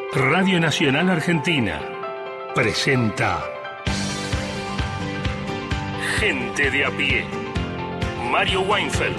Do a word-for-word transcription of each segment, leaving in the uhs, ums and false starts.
Radio Nacional Argentina presenta Gente de a pie. Mario Weinfeld.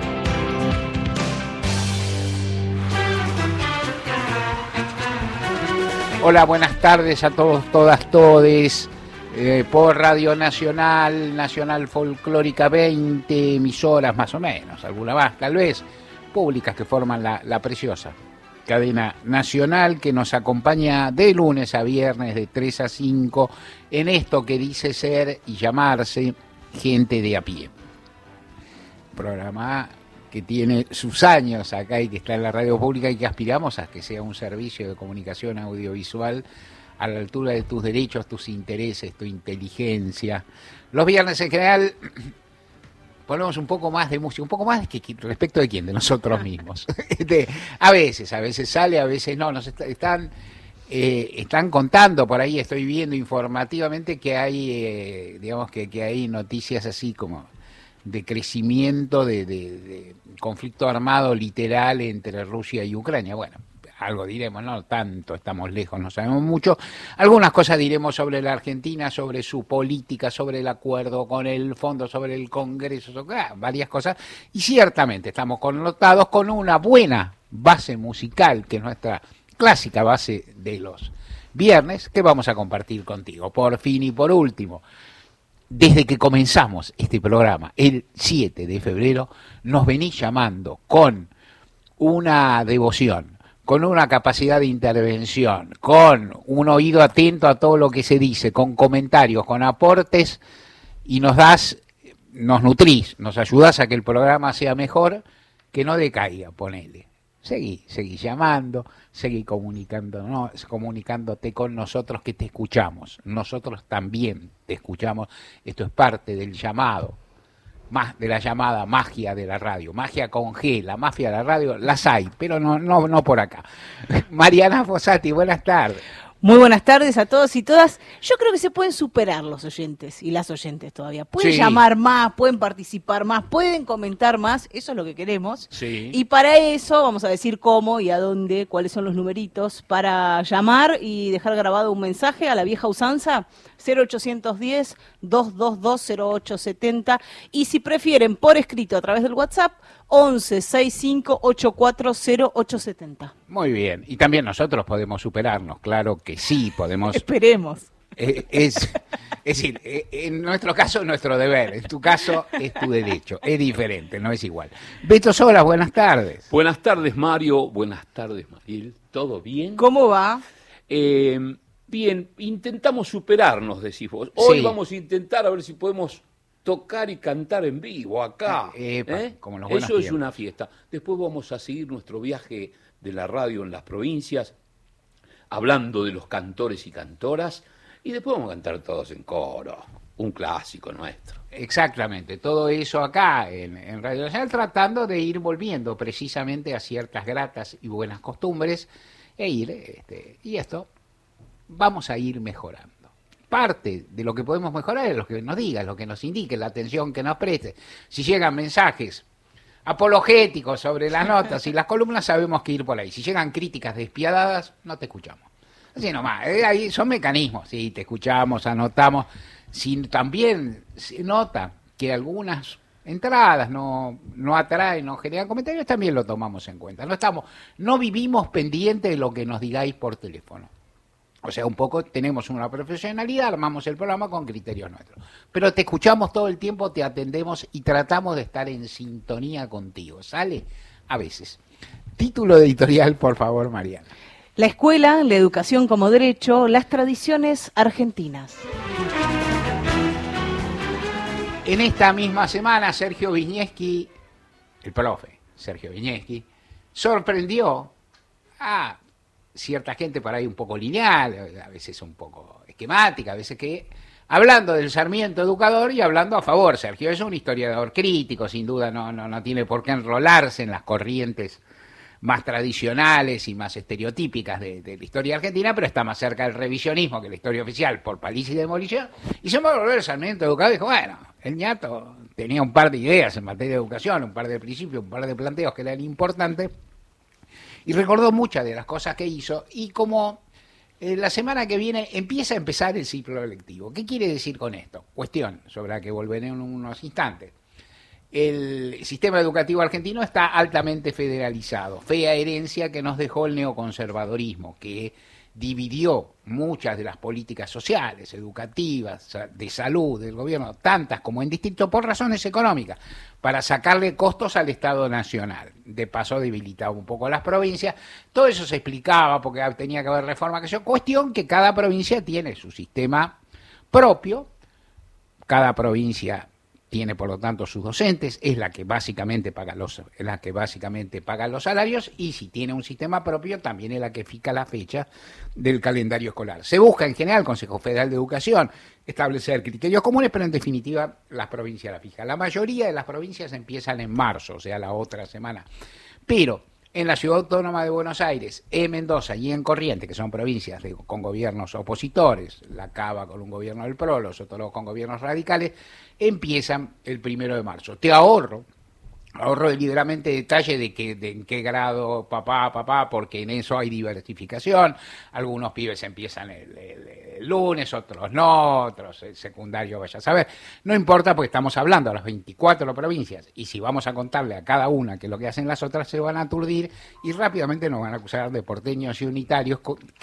Hola, buenas tardes a todos, todas, todes. Eh, por Radio Nacional, Nacional Folclórica, veinte emisoras más o menos, alguna más tal vez, públicas que forman la, la preciosa cadena nacional que nos acompaña de lunes a viernes de tres a cinco en esto que dice ser y llamarse Gente de a pie. Programa que tiene sus años acá y que está en la radio pública y que aspiramos a que sea un servicio de comunicación audiovisual a la altura de tus derechos, tus intereses, tu inteligencia. Los viernes en general ponemos un poco más de música, un poco más que respecto de quién, de nosotros mismos. Este, a veces, a veces sale, a veces no. Nos est- están eh, están contando por ahí, estoy viendo informativamente que hay, eh, digamos que, que hay noticias así como de crecimiento de, de, de conflicto armado literal entre Rusia y Ucrania. Bueno, algo diremos, no tanto, estamos lejos, no sabemos mucho. Algunas cosas diremos sobre la Argentina, sobre su política, sobre el acuerdo con el fondo, sobre el Congreso, sobre, ah, varias cosas. Y ciertamente estamos connotados con una buena base musical, que es nuestra clásica base de los viernes, que vamos a compartir contigo. Por fin y por último, desde que comenzamos este programa, el siete de febrero, nos venís llamando con una devoción, con una capacidad de intervención, con un oído atento a todo lo que se dice, con comentarios, con aportes, y nos das, nos nutrís, nos ayudás a que el programa sea mejor, que no decaiga, ponele. Seguí, seguí llamando, seguí comunicándonos, comunicándote con nosotros que te escuchamos. Nosotros también te escuchamos. Esto es parte del llamado, más de la llamada magia de la radio, magia con G, la mafia de la radio, las hay, pero no, no, no por acá. Mariana Fossati, buenas tardes. Muy buenas tardes a todos y todas. Yo creo que se pueden superar los oyentes y las oyentes todavía. Pueden Sí. llamar más, pueden participar más, pueden comentar más, eso es lo que queremos. Sí. Y para eso vamos a decir cómo y a dónde, cuáles son los numeritos para llamar y dejar grabado un mensaje a la vieja usanza, cero ochocientos diez, doscientos veintidós, cero ocho setenta, y si prefieren por escrito a través del WhatsApp, once sesenta y cinco ochenta y cuatro cero ocho setenta. Muy bien, y también nosotros podemos superarnos, claro que sí, podemos. Esperemos. Eh, es, es decir, eh, en nuestro caso es nuestro deber, en tu caso es tu derecho, es diferente, no es igual. Beto Solas, buenas tardes. Buenas tardes, Mario. Buenas tardes, Mariel. ¿Todo bien? ¿Cómo va? Eh, bien, intentamos superarnos, decís vos. Hoy Sí. vamos a intentar a ver si podemos tocar y cantar en vivo acá. Eh, epa, ¿eh? como en los buenos Eso es tiempos. una fiesta. Después vamos a seguir nuestro viaje de la radio en las provincias, hablando de los cantores y cantoras, y después vamos a cantar todos en coro, un clásico nuestro. Exactamente, todo eso acá en, en Radio Nacional, tratando de ir volviendo precisamente a ciertas gratas y buenas costumbres, e ir, este, y esto, vamos a ir mejorando. Parte de lo que podemos mejorar es lo que nos diga, lo que nos indique, la atención que nos preste. Si llegan mensajes apologéticos sobre las notas y las columnas, sabemos que ir por ahí. Si llegan críticas despiadadas, no te escuchamos. Así nomás, eh, ahí son mecanismos, sí, te escuchamos, anotamos. Si también se nota que algunas entradas no, no atraen, no generan comentarios, también lo tomamos en cuenta. No estamos, no vivimos pendientes de lo que nos digáis por teléfono. O sea, un poco tenemos una profesionalidad, armamos el programa con criterios nuestros. Pero te escuchamos todo el tiempo, te atendemos y tratamos de estar en sintonía contigo. ¿Sale? A veces. Título editorial, por favor, Mariana. La escuela, la educación como derecho, las tradiciones argentinas. En esta misma semana, Sergio Viñeski, el profe Sergio Viñeski, sorprendió a cierta gente por ahí un poco lineal, a veces un poco esquemática, a veces que, hablando del Sarmiento educador y hablando a favor. Sergio es un historiador crítico, sin duda no, no, no tiene por qué enrolarse en las corrientes más tradicionales y más estereotípicas de, de la historia argentina, pero está más cerca del revisionismo que la historia oficial por paliza y demolición. Y se me va a volver el Sarmiento educador y dijo, bueno, el ñato tenía un par de ideas en materia de educación, un par de principios, un par de planteos que eran importantes, y recordó muchas de las cosas que hizo, y como eh, la semana que viene empieza a empezar el ciclo lectivo. ¿Qué quiere decir con esto? Cuestión sobre la que volveré en unos instantes. El sistema educativo argentino está altamente federalizado, fea herencia que nos dejó el neoconservadorismo, que dividió muchas de las políticas sociales, educativas, de salud del gobierno, tantas como en distrito, por razones económicas, para sacarle costos al Estado Nacional. De paso debilitaba un poco las provincias. Todo eso se explicaba porque tenía que haber reforma, que yo, cuestión que cada provincia tiene su sistema propio, cada provincia tiene por lo tanto sus docentes, es la que básicamente paga los, es la que básicamente paga los salarios, y si tiene un sistema propio también es la que fija la fecha del calendario escolar. Se busca en general, el Consejo Federal de Educación, establecer criterios comunes, pero en definitiva las provincias la fijan. La mayoría de las provincias empiezan en marzo, o sea, la otra semana. Pero en la Ciudad Autónoma de Buenos Aires, en Mendoza y en Corrientes, que son provincias de, con gobiernos opositores, la Cava con un gobierno del P R O, los otros con gobiernos radicales, empiezan el primero de marzo. Te ahorro, ahorro deliberadamente detalle de, que, de en qué grado papá, papá, porque en eso hay diversificación. Algunos pibes empiezan el, el, el lunes, otros no, otros el secundario vaya a saber. No importa porque estamos hablando de las veinticuatro provincias, y si vamos a contarle a cada una que lo que hacen las otras se van a aturdir y rápidamente nos van a acusar de porteños y unitarios,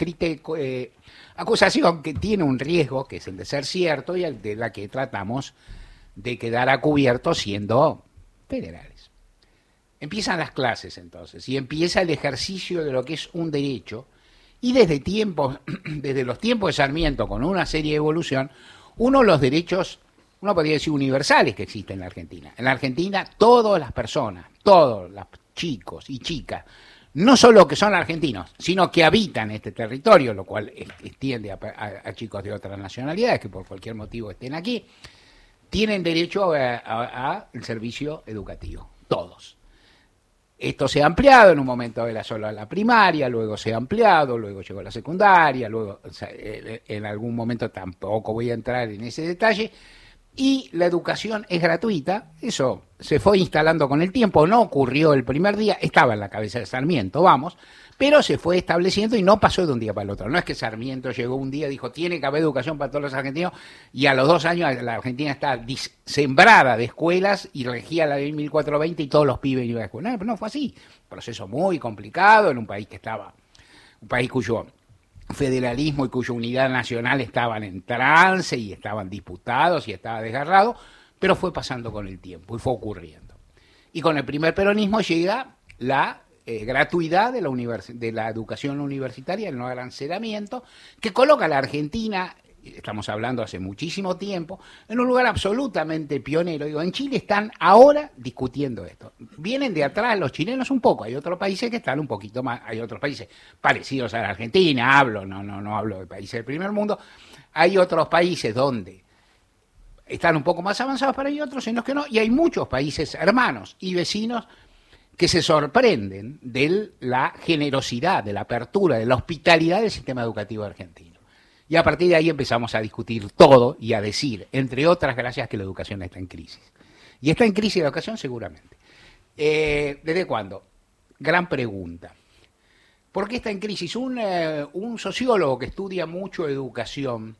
eh, acusación que tiene un riesgo, que es el de ser cierto y el de la que tratamos de quedar a cubierto siendo federales. Empiezan las clases entonces, y empieza el ejercicio de lo que es un derecho, y desde tiempos, desde los tiempos de Sarmiento, con una serie de evolución, uno de los derechos, uno podría decir universales que existen en la Argentina. En la Argentina todas las personas, todos los chicos y chicas, no solo que son argentinos, sino que habitan este territorio, lo cual extiende a, a, a chicos de otras nacionalidades que por cualquier motivo estén aquí, tienen derecho al servicio educativo, todos. Esto se ha ampliado, en un momento era solo la primaria, luego se ha ampliado, luego llegó la secundaria, luego o sea, en algún momento tampoco voy a entrar en ese detalle, y la educación es gratuita. Eso se fue instalando con el tiempo, no ocurrió el primer día, estaba en la cabeza de Sarmiento, vamos, pero se fue estableciendo y no pasó de un día para el otro. No es que Sarmiento llegó un día y dijo, tiene que haber educación para todos los argentinos, y a los dos años la Argentina está sembrada de escuelas y regía la ley mil cuatrocientos veinte y todos los pibes iban a la escuela. No, pero no fue así. Proceso muy complicado en un país que estaba, un país cuyo federalismo y cuya unidad nacional estaban en trance y estaban disputados y estaba desgarrado, pero fue pasando con el tiempo y fue ocurriendo. Y con el primer peronismo llega la Eh, gratuidad de la, univers de la educación universitaria, el no arancelamiento, que coloca a la Argentina, estamos hablando hace muchísimo tiempo, en un lugar absolutamente pionero. Digo, en Chile están ahora discutiendo esto. Vienen de atrás los chilenos un poco, hay otros países que están un poquito más, hay otros países parecidos a la Argentina, hablo, no, no, no hablo de países del primer mundo, hay otros países donde están un poco más avanzados, pero hay otros en los que no, y hay muchos países hermanos y vecinos que se sorprenden de la generosidad, de la apertura, de la hospitalidad del sistema educativo argentino. Y a partir de ahí empezamos a discutir todo y a decir, entre otras gracias, que la educación está en crisis. Y está en crisis la educación seguramente. Eh, ¿Desde cuándo? Gran pregunta. ¿Por qué está en crisis? Un, eh, un sociólogo que estudia mucho educación,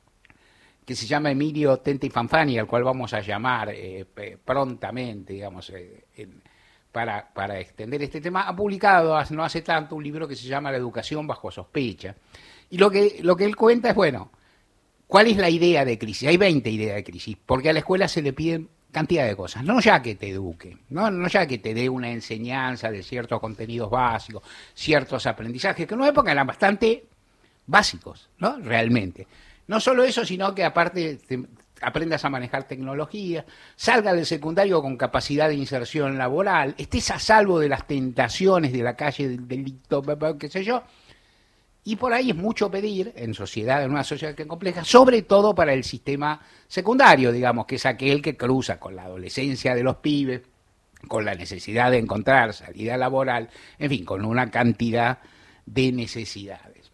que se llama Emilio Tenti Fanfani, al cual vamos a llamar eh, prontamente, digamos, eh, en, Para, para extender este tema, ha publicado no hace tanto un libro que se llama La educación bajo sospecha. Y lo que, lo que él cuenta es, bueno, ¿cuál es la idea de crisis? Hay veinte ideas de crisis, porque a la escuela se le piden cantidad de cosas. No ya que te eduque, no, no ya que te dé una enseñanza de ciertos contenidos básicos, ciertos aprendizajes, que en una época eran bastante básicos, ¿no? Realmente. No solo eso, sino que aparte te, aprendas a manejar tecnología, salga del secundario con capacidad de inserción laboral, estés a salvo de las tentaciones de la calle, del delito, qué sé yo, y por ahí es mucho pedir en sociedad, en una sociedad que es compleja, sobre todo para el sistema secundario, digamos, que es aquel que cruza con la adolescencia de los pibes, con la necesidad de encontrar salida laboral, en fin, con una cantidad de necesidades.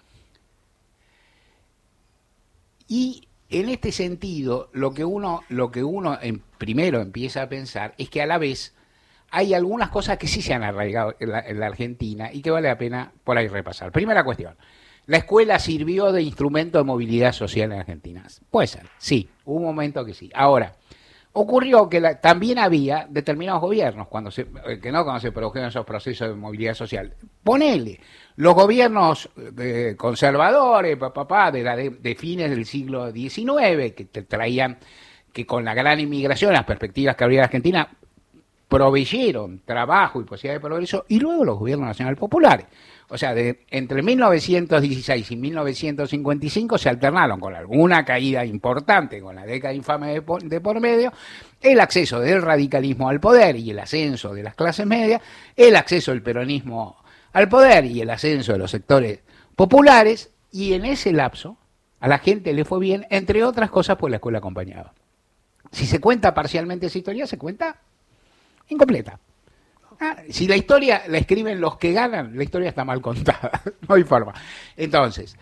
Y en este sentido, lo que uno, lo que uno en, primero empieza a pensar es que a la vez hay algunas cosas que sí se han arraigado en la, en la Argentina y que vale la pena por ahí repasar. Primera cuestión, ¿la escuela sirvió de instrumento de movilidad social en Argentina? Puede ser, sí, hubo un momento que sí. Ahora, ocurrió que la, también había determinados gobiernos cuando se, que no cuando se produjeron esos procesos de movilidad social. Ponele, los gobiernos eh, conservadores, papá, pa, de, la de, de fines del siglo diecinueve, que te traían, que con la gran inmigración, las perspectivas que había en Argentina, proveyeron trabajo y posibilidad de progreso, y luego los gobiernos nacionales populares. O sea, de, entre mil novecientos dieciséis y mil novecientos cincuenta y cinco se alternaron con alguna caída importante, con la década infame de por, de por medio, el acceso del radicalismo al poder y el ascenso de las clases medias, el acceso del peronismo al poder y el ascenso de los sectores populares, y en ese lapso a la gente le fue bien, entre otras cosas, pues la escuela acompañaba. Si se cuenta parcialmente esa historia, se cuenta incompleta. Ah, si la historia la escriben los que ganan, la historia está mal contada, no hay forma. Entonces,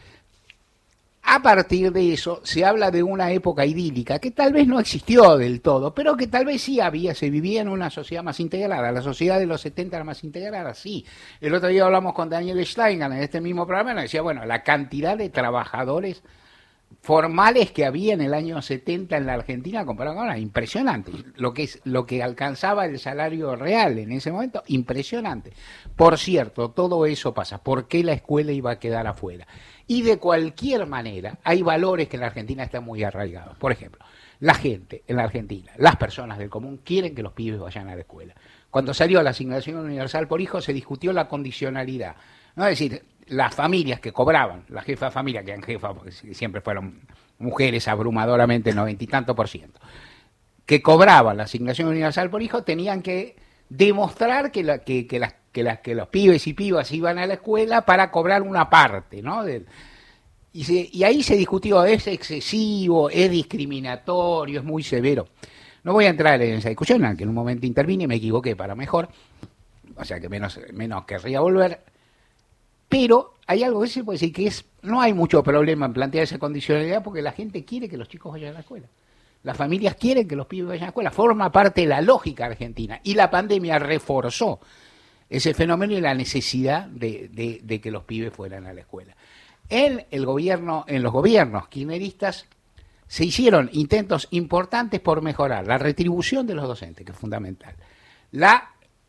a partir de eso se habla de una época idílica que tal vez no existió del todo, pero que tal vez sí había, se vivía en una sociedad más integrada. La sociedad de los setenta era más integrada, sí. El otro día hablamos con Daniel Steingarten en este mismo programa y nos decía, bueno, la cantidad de trabajadores formales que había en el año setenta en la Argentina comparado con ahora, impresionante. Lo que es lo que alcanzaba el salario real en ese momento, impresionante. Por cierto, todo eso pasa. ¿Por qué la escuela iba a quedar afuera? Y de cualquier manera, hay valores que en la Argentina están muy arraigados. Por ejemplo, la gente en la Argentina, las personas del común, quieren que los pibes vayan a la escuela. Cuando salió la asignación universal por hijo, se discutió la condicionalidad. ¿No? Es decir, las familias que cobraban, la jefa de familia, que eran jefas, porque siempre fueron mujeres abrumadoramente, noventa y tanto por ciento, que cobraban la asignación universal por hijo, tenían que demostrar que, la, que, que, las, que, las, que los pibes y pibas iban a la escuela para cobrar una parte, ¿no? De, y, se, y ahí se discutió, es excesivo, es discriminatorio, es muy severo. No voy a entrar en esa discusión, aunque en un momento intervine y me equivoqué para mejor, o sea que menos, menos querría volver. Pero hay algo que se puede decir, que es no hay mucho problema en plantear esa condicionalidad porque la gente quiere que los chicos vayan a la escuela. Las familias quieren que los pibes vayan a la escuela. Forma parte de la lógica argentina. Y la pandemia reforzó ese fenómeno y la necesidad de, de, de que los pibes fueran a la escuela. En el gobierno, en los gobiernos kirchneristas se hicieron intentos importantes por mejorar la retribución de los docentes, que es fundamental. La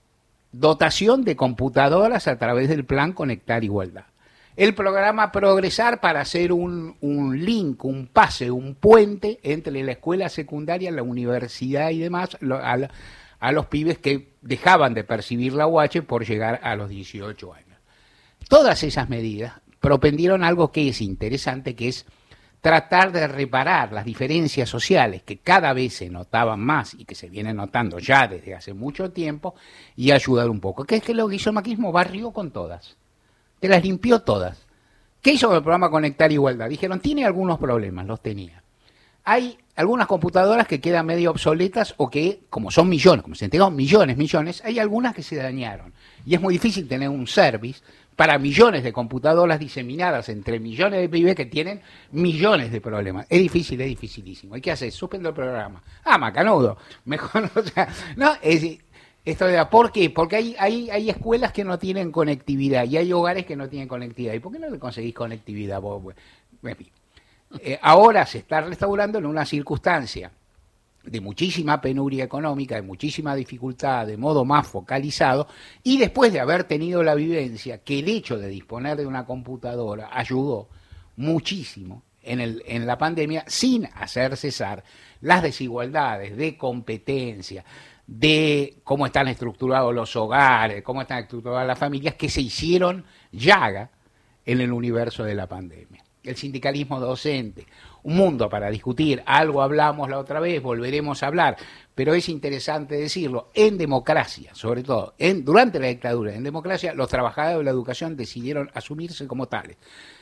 dotación de computadoras a través del plan Conectar Igualdad. El programa Progresar para hacer un, un link, un pase, un puente entre la escuela secundaria, la universidad y demás, lo, a, a los pibes que dejaban de percibir la U H por llegar a los dieciocho años. Todas esas medidas propendieron algo que es interesante, que es tratar de reparar las diferencias sociales que cada vez se notaban más y que se vienen notando ya desde hace mucho tiempo y ayudar un poco. ¿Qué es que lo que hizo el macrismo? Barrió con todas. Te las limpió todas. ¿Qué hizo con el programa Conectar Igualdad? Dijeron, tiene algunos problemas, los tenía. Hay algunas computadoras que quedan medio obsoletas o que, como son millones, como se entregaron millones, millones, hay algunas que se dañaron. Y es muy difícil tener un service para millones de computadoras diseminadas entre millones de pibes que tienen millones de problemas. Es difícil, es dificilísimo. ¿Y qué haces? Suspendo el programa. Ah, macanudo. Mejor, o sea, no, es, esto de, ¿por qué? Porque hay, hay, hay escuelas que no tienen conectividad y hay hogares que no tienen conectividad. ¿Y por qué no le conseguís conectividad vos? En fin. Eh, ahora se está restaurando en una circunstancia de muchísima penuria económica, de muchísima dificultad, de modo más focalizado, y después de haber tenido la vivencia que el hecho de disponer de una computadora ayudó muchísimo en, el, en la pandemia, sin hacer cesar las desigualdades de competencia, de cómo están estructurados los hogares, cómo están estructuradas las familias, que se hicieron llaga en el universo de la pandemia. El sindicalismo docente, un mundo para discutir, algo hablamos la otra vez, volveremos a hablar, pero es interesante decirlo, en democracia, sobre todo, en, durante la dictadura, en democracia, los trabajadores de la educación decidieron asumirse como tales.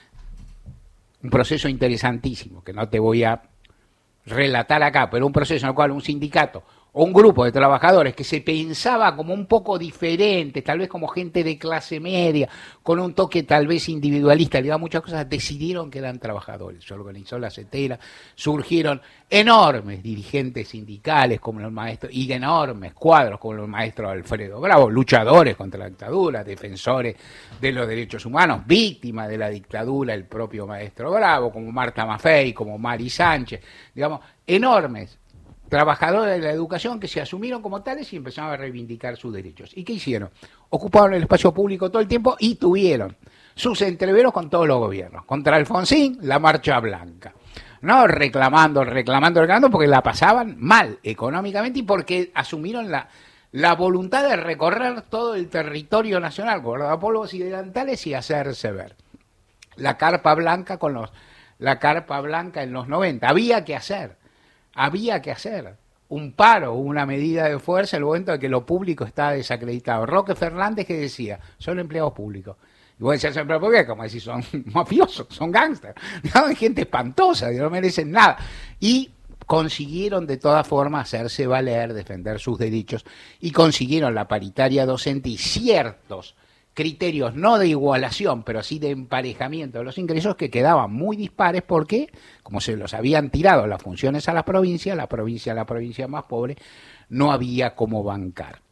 Un proceso interesantísimo, que no te voy a relatar acá, pero un proceso en el cual un sindicato o un grupo de trabajadores que se pensaba como un poco diferente, tal vez como gente de clase media, con un toque tal vez individualista, le daba muchas cosas, decidieron que eran trabajadores. Se organizó la CETERA, surgieron enormes dirigentes sindicales como los maestros, y enormes cuadros como los maestros Alfredo Bravo, luchadores contra la dictadura, defensores de los derechos humanos, víctimas de la dictadura, el propio maestro Bravo, como Marta Maffei, como Mari Sánchez, digamos, enormes trabajadores de la educación que se asumieron como tales y empezaron a reivindicar sus derechos. ¿Y qué hicieron? Ocuparon el espacio público todo el tiempo y tuvieron sus entreveros con todos los gobiernos. Contra Alfonsín, la Marcha Blanca. No reclamando, reclamando, reclamando, porque la pasaban mal económicamente y porque asumieron la, la voluntad de recorrer todo el territorio nacional, guardapolvos y delantales y hacerse ver. La carpa blanca con los, la carpa blanca en los noventa. Había que hacer. Había que hacer un paro, una medida de fuerza en el momento de que lo público estaba desacreditado. Roque Fernández que decía, son empleados públicos. Y vos decías, empleados públicos, como decís, son mafiosos, son gángsters, hay gente espantosa, no merecen nada. Y consiguieron de todas formas hacerse valer, defender sus derechos, y consiguieron la paritaria docente y ciertos criterios no de igualación, pero sí de emparejamiento de los ingresos que quedaban muy dispares porque, como se los habían tirado las funciones a las provincias, la provincia, la provincia más pobre, no había cómo bancar.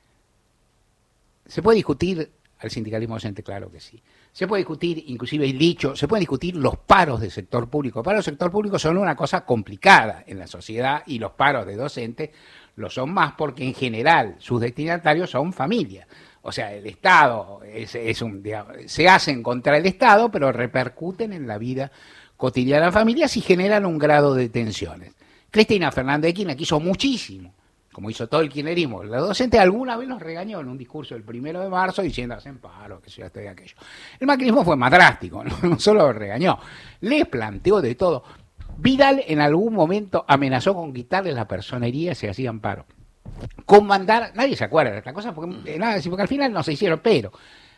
¿Se puede discutir al sindicalismo docente? Claro que sí. Se puede discutir, inclusive el dicho, se pueden discutir los paros del sector público. Los paros del sector público son una cosa complicada en la sociedad y los paros de docentes lo son más porque en general sus destinatarios son familias. O sea, el Estado es, es un, digamos, se hacen contra el Estado, pero repercuten en la vida cotidiana de las familias y generan un grado de tensiones. Cristina Fernández de Kirchner quiso muchísimo, como hizo todo el kirchnerismo. La docente alguna vez los regañó en un discurso el primero de marzo diciendo hacen paro, que sea esto y aquello. El macrismo fue más drástico, no, no solo los regañó, les planteó de todo. Vidal en algún momento amenazó con quitarles la personería si hacían paro. Con mandar, nadie se acuerda de esta cosa, porque, eh, nada, porque al final no se hicieron, pero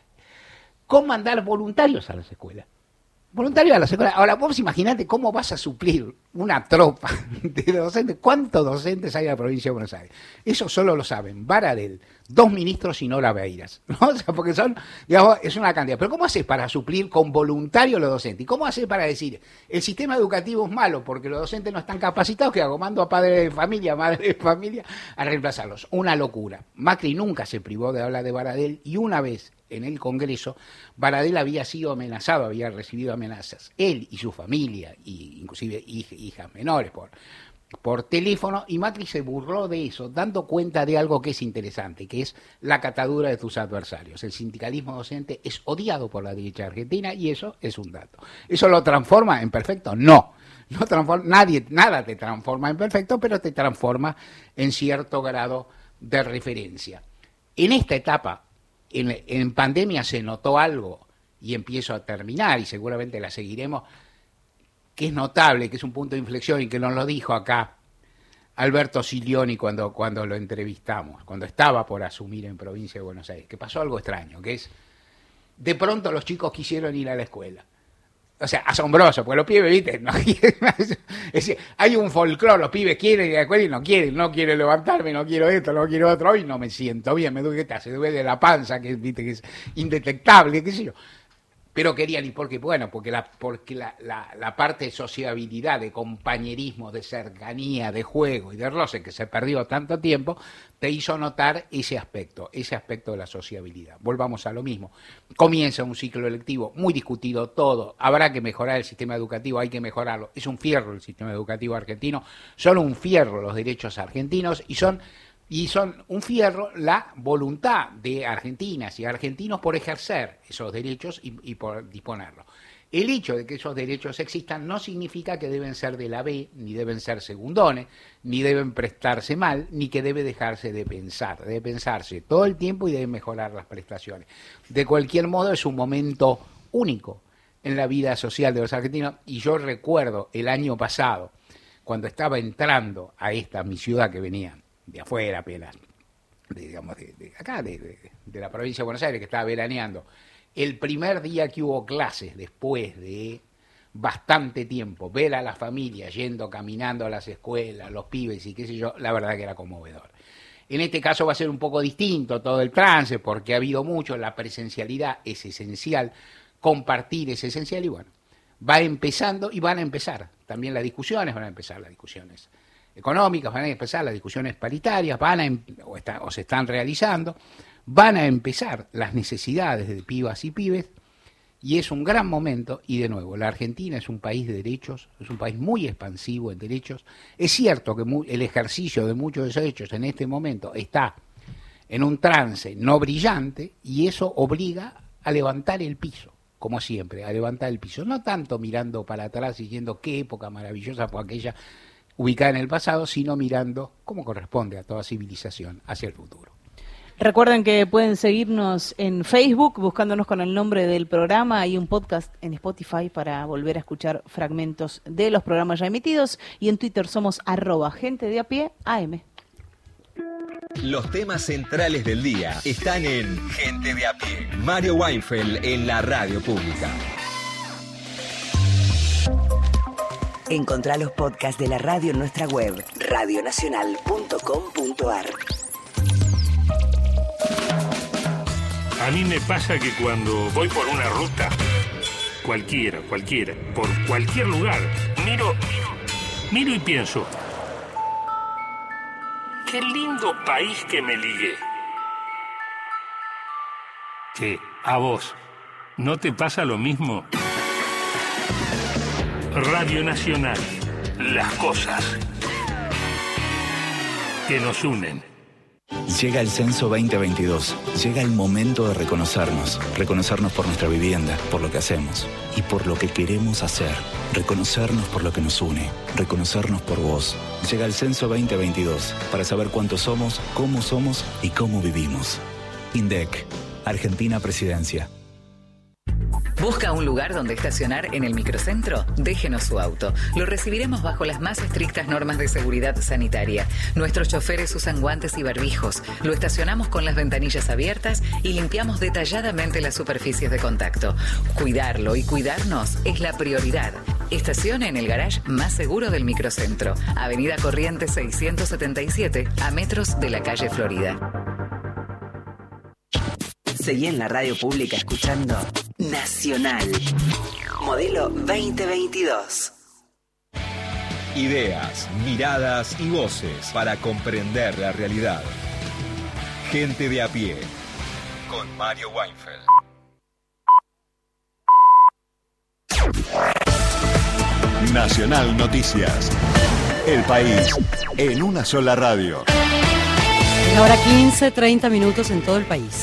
con mandar voluntarios a las escuelas. Voluntarios a las escuelas. Ahora, vos imaginate cómo vas a suplir una tropa de docentes. ¿Cuántos docentes hay en la provincia de Buenos Aires? Eso solo lo saben Baradel, dos ministros y Nora Beiras, ¿no? O sea, porque son, digamos, es una cantidad. Pero ¿cómo haces para suplir con voluntarios los docentes? ¿Y cómo haces para decir, el sistema educativo es malo porque los docentes no están capacitados, que hago, mando a padres de familia, madres de familia, a reemplazarlos? Una locura. Macri nunca se privó de hablar de Baradel y una vez en el Congreso, Baradel había sido amenazado, había recibido amenazas, él y su familia, y inclusive hij, hijas menores por, por teléfono, y Macri se burló de eso, dando cuenta de algo que es interesante, que es la catadura de tus adversarios. El sindicalismo docente es odiado por la derecha argentina y eso es un dato. ¿Eso lo transforma en perfecto? No. No transforma, nadie, nada te transforma en perfecto, pero te transforma en cierto grado de referencia. En esta etapa, En, en pandemia se notó algo, y empiezo a terminar, y seguramente la seguiremos, que es notable, que es un punto de inflexión, y que nos lo dijo acá Alberto Silioni cuando, cuando lo entrevistamos, cuando estaba por asumir en Provincia de Buenos Aires, que pasó algo extraño, que es, de pronto los chicos quisieron ir a la escuela. O sea, asombroso, porque los pibes, viste, no quieren, es decir, hay un folclore, los pibes quieren ir a la escuela y no quieren, no quiero levantarme, no quiero esto, no quiero otro, hoy no me siento bien, me duele, ¿qué te hace? Duele la panza, que, viste, que es indetectable, qué sé yo. Pero querían ir porque, bueno, porque la, porque la, la, la parte de sociabilidad, de compañerismo, de cercanía, de juego y de roce que se perdió tanto tiempo, te hizo notar ese aspecto, ese aspecto de la sociabilidad. Volvamos a lo mismo. Comienza un ciclo lectivo muy discutido todo. Habrá que mejorar el sistema educativo, hay que mejorarlo. Es un fierro el sistema educativo argentino, son un fierro los derechos argentinos y son... Y son un fierro la voluntad de argentinas y argentinos por ejercer esos derechos y, y por disponerlos. El hecho de que esos derechos existan no significa que deben ser de la B, ni deben ser segundones, ni deben prestarse mal, ni que debe dejarse de pensar. Debe pensarse todo el tiempo y debe mejorar las prestaciones. De cualquier modo, es un momento único en la vida social de los argentinos. Y yo recuerdo el año pasado, cuando estaba entrando a esta mi ciudad que venía de afuera apenas, de, digamos, de, de acá, de, de, de la provincia de Buenos Aires, que estaba veraneando, el primer día que hubo clases después de bastante tiempo, ver a las familias yendo, caminando a las escuelas, los pibes y qué sé yo, la verdad que era conmovedor. En este caso va a ser un poco distinto todo el trance, porque ha habido mucho, la presencialidad es esencial, compartir es esencial y bueno, va empezando y van a empezar también las discusiones, van a empezar las discusiones económicas, van a empezar las discusiones paritarias, van a em- o, está, o se están realizando, van a empezar las necesidades de pibas y pibes, y es un gran momento, y de nuevo, la Argentina es un país de derechos, es un país muy expansivo en derechos. Es cierto que mu- el ejercicio de muchos de esos derechos en este momento está en un trance no brillante, y eso obliga a levantar el piso, como siempre, a levantar el piso. No tanto mirando para atrás diciendo qué época maravillosa fue aquella ubicada en el pasado, sino mirando, como corresponde a toda civilización, hacia el futuro. Recuerden que pueden seguirnos en Facebook, buscándonos con el nombre del programa. Hay un podcast en Spotify para volver a escuchar fragmentos de los programas ya emitidos. Y en Twitter somos arroba gente de a pie A M. Los temas centrales del día están en Gente de a pie. Mario Weinfeld en la radio pública. Encontrá los podcasts de la radio en nuestra web, radio nacional punto com punto a r. A mí me pasa que cuando voy por una ruta, cualquiera, cualquiera, por cualquier lugar, miro, miro, miro y pienso, qué lindo país que me ligué. ¿Qué? ¿A vos no te pasa lo mismo? Radio Nacional, las cosas que nos unen. Llega el Censo veinte veintidós. Llega el momento de reconocernos. Reconocernos por nuestra vivienda, por lo que hacemos y por lo que queremos hacer. Reconocernos por lo que nos une. Reconocernos por vos. Llega el Censo veinte veintidós para saber cuántos somos, cómo somos y cómo vivimos. INDEC, Argentina Presidencia. ¿Busca un lugar donde estacionar en el microcentro? Déjenos su auto. Lo recibiremos bajo las más estrictas normas de seguridad sanitaria. Nuestros choferes usan guantes y barbijos. Lo estacionamos con las ventanillas abiertas y limpiamos detalladamente las superficies de contacto. Cuidarlo y cuidarnos es la prioridad. Estacione en el garage más seguro del microcentro. Avenida Corrientes seiscientos setenta y siete, a metros de la calle Florida. Seguí en la radio pública escuchando Nacional, modelo veinte veintidós. Ideas, miradas y voces para comprender la realidad. Gente de a pie, con Mario Weinfeld. Nacional Noticias. El país en una sola radio. Ahora quince, treinta minutos en todo el país.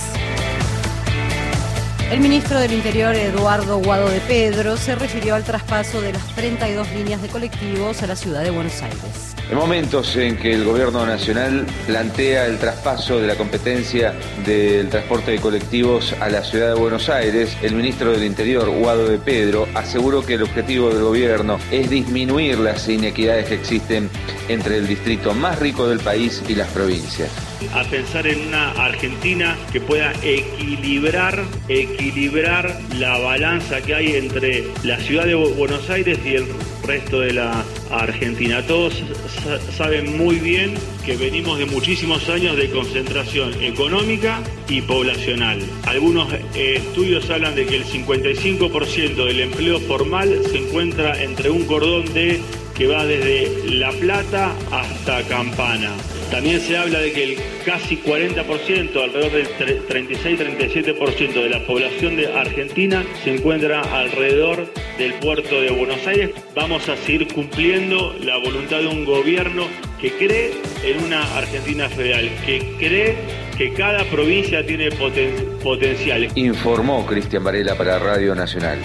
El ministro del Interior, Eduardo Guado de Pedro, se refirió al traspaso de las treinta y dos líneas de colectivos a la ciudad de Buenos Aires. En momentos en que el gobierno nacional plantea el traspaso de la competencia del transporte de colectivos a la ciudad de Buenos Aires, el ministro del Interior, Guado de Pedro, aseguró que el objetivo del gobierno es disminuir las inequidades que existen entre el distrito más rico del país y las provincias. A pensar en una Argentina que pueda equilibrar, equilibrar la balanza que hay entre la ciudad de Buenos Aires y el resto de la Argentina. Todos saben muy bien que venimos de muchísimos años de concentración económica y poblacional. Algunos eh, estudios hablan de que el cincuenta y cinco por ciento del empleo formal se encuentra entre un cordón de que va desde La Plata hasta Campana. También se habla de que el casi cuarenta por ciento, alrededor del treinta y seis a treinta y siete por ciento de la población de Argentina se encuentra alrededor del puerto de Buenos Aires. Vamos a seguir cumpliendo la voluntad de un gobierno que cree en una Argentina federal, que cree que cada provincia tiene poten- potencial. Informó Cristian Varela para Radio Nacional.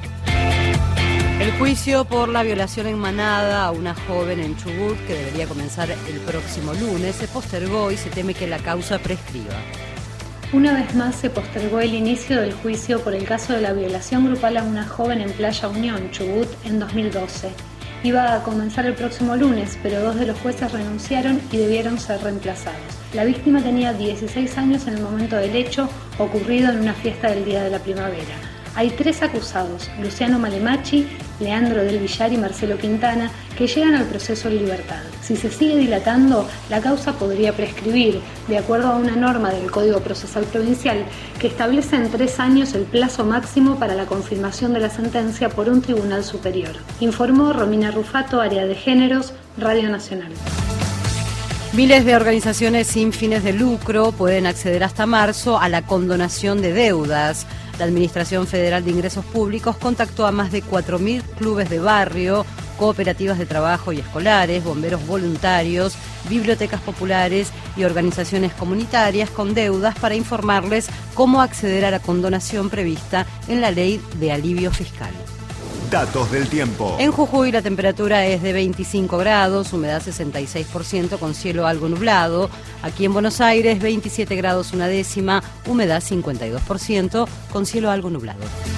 El juicio por la violación en Manada a una joven en Chubut, que debería comenzar el próximo lunes, se postergó y se teme que la causa prescriba. Una vez más se postergó el inicio del juicio por el caso de la violación grupal a una joven en Playa Unión, Chubut, en dos mil doce. Iba a comenzar el próximo lunes, pero dos de los jueces renunciaron y debieron ser reemplazados. La víctima tenía dieciséis años en el momento del hecho, ocurrido en una fiesta del Día de la Primavera. Hay tres acusados, Luciano Malemachi, Leandro del Villar y Marcelo Quintana, que llegan al proceso en libertad. Si se sigue dilatando, la causa podría prescribir, de acuerdo a una norma del Código Procesal Provincial que establece en tres años el plazo máximo para la confirmación de la sentencia por un tribunal superior. Informó Romina Rufato, Área de Géneros, Radio Nacional. Miles de organizaciones sin fines de lucro pueden acceder hasta marzo a la condonación de deudas. La Administración Federal de Ingresos Públicos contactó a más de cuatro mil clubes de barrio, cooperativas de trabajo y escolares, bomberos voluntarios, bibliotecas populares y organizaciones comunitarias con deudas para informarles cómo acceder a la condonación prevista en la Ley de Alivio Fiscal. Datos del tiempo. En Jujuy la temperatura es de veinticinco grados, humedad sesenta y seis por ciento con cielo algo nublado. Aquí en Buenos Aires veintisiete grados una décima, humedad cincuenta y dos por ciento con cielo algo nublado.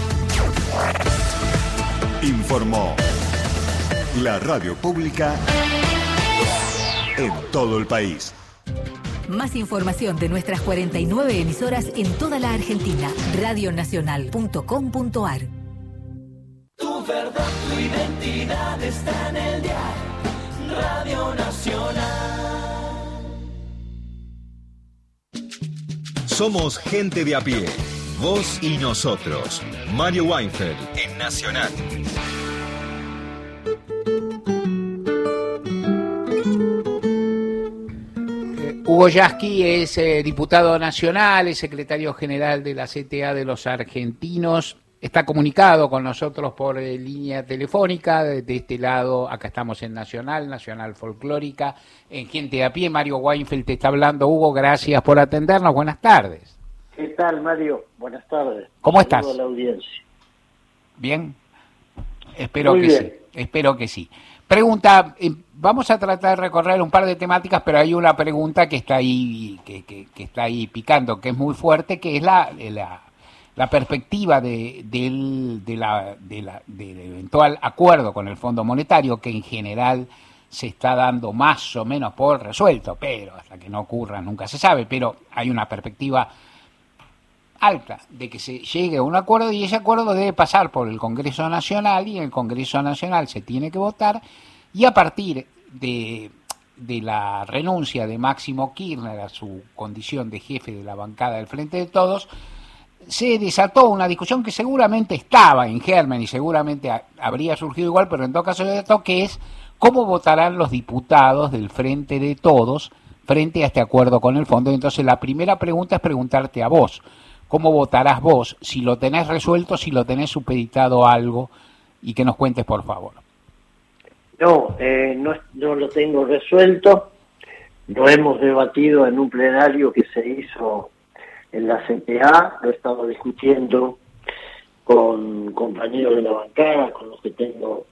Informó la radio pública en todo el país. Más información de nuestras cuarenta y nueve emisoras en toda la Argentina. radio nacional punto com punto ar. Tu verdad, tu identidad está en el diario Radio Nacional. Somos gente de a pie. Vos y nosotros. Mario Weinfeld en Nacional. Hugo Yasky es eh, diputado nacional, es secretario general de la C T A de los Argentinos. Está comunicado con nosotros por eh, línea telefónica. De, de este lado, acá estamos en Nacional, Nacional Folclórica. En Gente de a Pie, Mario Weinfeld te está hablando. Hugo, gracias por atendernos. Buenas tardes. ¿Qué tal, Mario? Buenas tardes. ¿Cómo estás? Saludo a la audiencia. Bien. Espero Muy que bien. sí. Espero que sí. Pregunta, eh, vamos a tratar de recorrer un par de temáticas, pero hay una pregunta que está ahí, que, que, que está ahí picando, que es muy fuerte, que es la... la la perspectiva de, del, de la, de la, del eventual acuerdo con el Fondo Monetario, que en general se está dando más o menos por resuelto, pero hasta que no ocurra nunca se sabe, pero hay una perspectiva alta de que se llegue a un acuerdo y ese acuerdo debe pasar por el Congreso Nacional y en el Congreso Nacional se tiene que votar y a partir de, de la renuncia de Máximo Kirchner a su condición de jefe de la bancada del Frente de Todos, se desató una discusión que seguramente estaba en germen y seguramente a, habría surgido igual, pero en todo caso se desató, que es cómo votarán los diputados del Frente de Todos frente a este acuerdo con el fondo. Entonces la primera pregunta es preguntarte a vos, ¿cómo votarás vos? Si lo tenés resuelto, si lo tenés supeditado a algo, y que nos cuentes por favor. No, eh, no, no lo tengo resuelto, lo hemos debatido en un plenario que se hizo en la C T A, lo he estado discutiendo con compañeros de la bancada, con los que tengo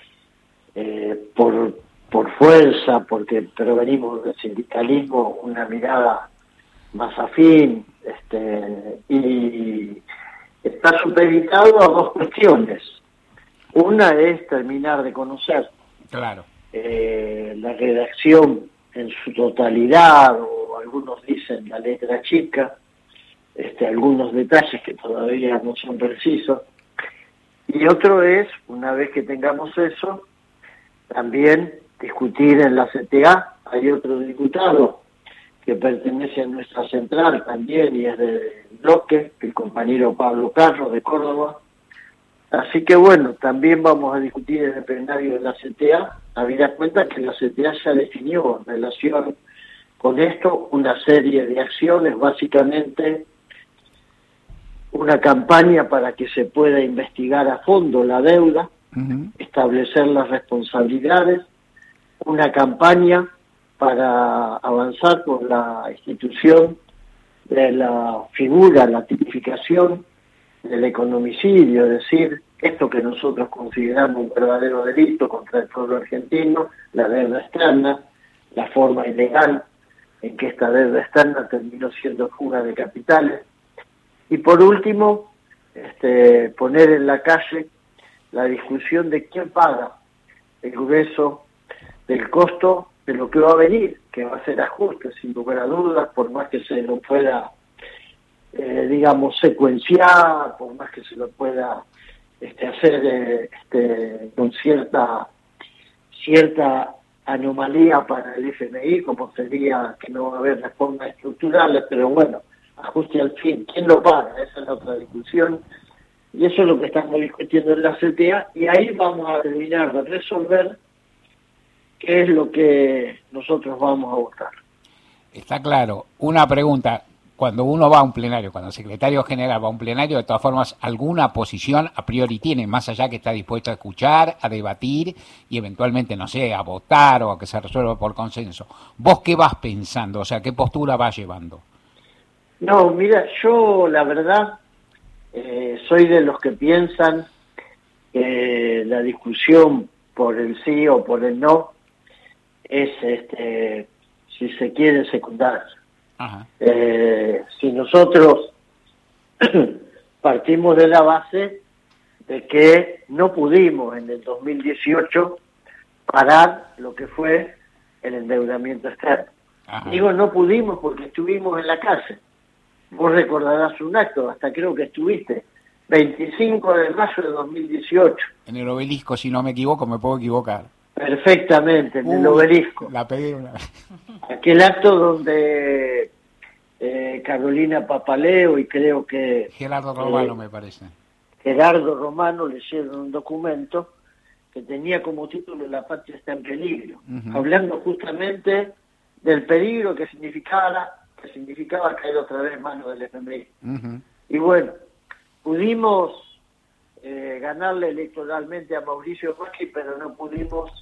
eh, por, por fuerza, porque provenimos del sindicalismo, una mirada más afín, este, y está supeditado a dos cuestiones. Una es terminar de conocer claro. eh, la redacción en su totalidad, o algunos dicen la letra chica, Este, algunos detalles que todavía no son precisos, y otro es, una vez que tengamos eso, también discutir en la C T A. Hay otro diputado que pertenece a nuestra central también y es del bloque, el compañero Pablo Carlos de Córdoba, así que bueno, también vamos a discutir en el plenario de la C T A, habida cuenta que la C T A ya definió en relación con esto una serie de acciones, básicamente una campaña para que se pueda investigar a fondo la deuda, uh-huh. establecer las responsabilidades, una campaña para avanzar por la institución de la figura, la tipificación del economicidio, es decir, esto que nosotros consideramos un verdadero delito contra el pueblo argentino, la deuda externa, la forma ilegal en que esta deuda externa terminó siendo fuga de capitales. Y por último, este, poner en la calle la discusión de quién paga el grueso del costo de lo que va a venir, que va a ser ajuste, sin lugar a dudas, por más que se lo pueda eh, digamos, secuenciar, por más que se lo pueda este, hacer eh, este, con cierta cierta anomalía para el F M I, como sería que no va a haber reformas estructurales, pero bueno, ajuste al fin. ¿Quién lo paga? Esa es la otra discusión. Y eso es lo que estamos discutiendo en la C T A, y ahí vamos a terminar de resolver qué es lo que nosotros vamos a votar. Está claro. Una pregunta. Cuando uno va a un plenario, cuando el secretario general va a un plenario, de todas formas, alguna posición a priori tiene, más allá que está dispuesto a escuchar, a debatir y eventualmente, no sé, a votar o a que se resuelva por consenso. ¿Vos qué vas pensando? O sea, ¿qué postura vas llevando? No, mira, yo la verdad eh, soy de los que piensan que la discusión por el sí o por el no es, este, si se quiere, secundaria. Eh, si nosotros partimos de la base de que no pudimos en el dos mil dieciocho parar lo que fue el endeudamiento externo. Ajá. Digo no pudimos porque estuvimos en la cárcel. Vos recordarás un acto, hasta creo que estuviste, veinticinco de mayo de dos mil dieciocho. En el Obelisco, si no me equivoco, me puedo equivocar. Perfectamente, en uh, el Obelisco. La pegué una vez. Aquel acto donde eh, Carolina Papaleo y creo que... Gerardo Romano, eh, me parece. Gerardo Romano leyeron un documento que tenía como título La patria está en peligro, uh-huh. hablando justamente del peligro que significaba, que significaba caer otra vez en manos del F M I. Uh-huh. Y bueno, pudimos eh, ganarle electoralmente a Mauricio Macri, pero no pudimos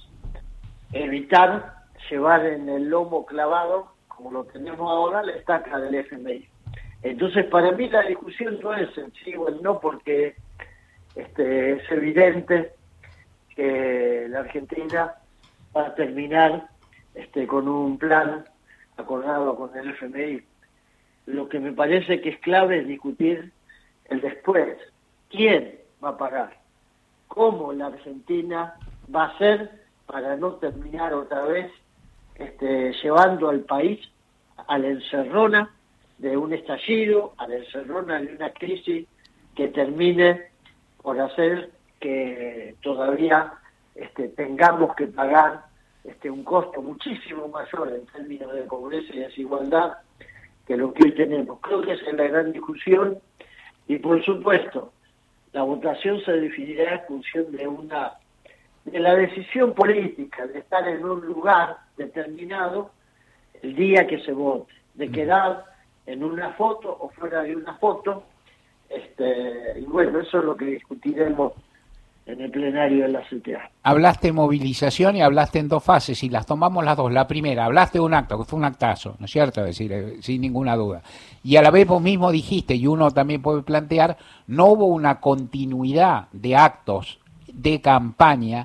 evitar llevar en el lomo clavado, como lo tenemos ahora, la estaca del F M I. Entonces, para mí la discusión no es el sí o el no, porque este, es evidente que la Argentina va a terminar este, con un plan acordado con el F M I. Lo que me parece que es clave es discutir el después. ¿Quién va a pagar? ¿Cómo la Argentina va a hacer para no terminar otra vez este, llevando al país a la encerrona de un estallido, a la encerrona de una crisis que termine por hacer que todavía este, tengamos que pagar este, un costo muchísimo mayor en términos de pobreza y desigualdad que lo que hoy tenemos? Creo que esa es la gran discusión, y por supuesto la votación se definirá en función de una de la decisión política de estar en un lugar determinado el día que se vote, de quedar en una foto o fuera de una foto, este, y bueno, eso es lo que discutiremos en el plenario de la C T A. Hablaste de movilización y hablaste en dos fases, y las tomamos las dos. La primera, hablaste de un acto, que fue un actazo, ¿no es cierto? Es decir, eh, sin ninguna duda. Y a la vez vos mismo dijiste, y uno también puede plantear, no hubo una continuidad de actos de campaña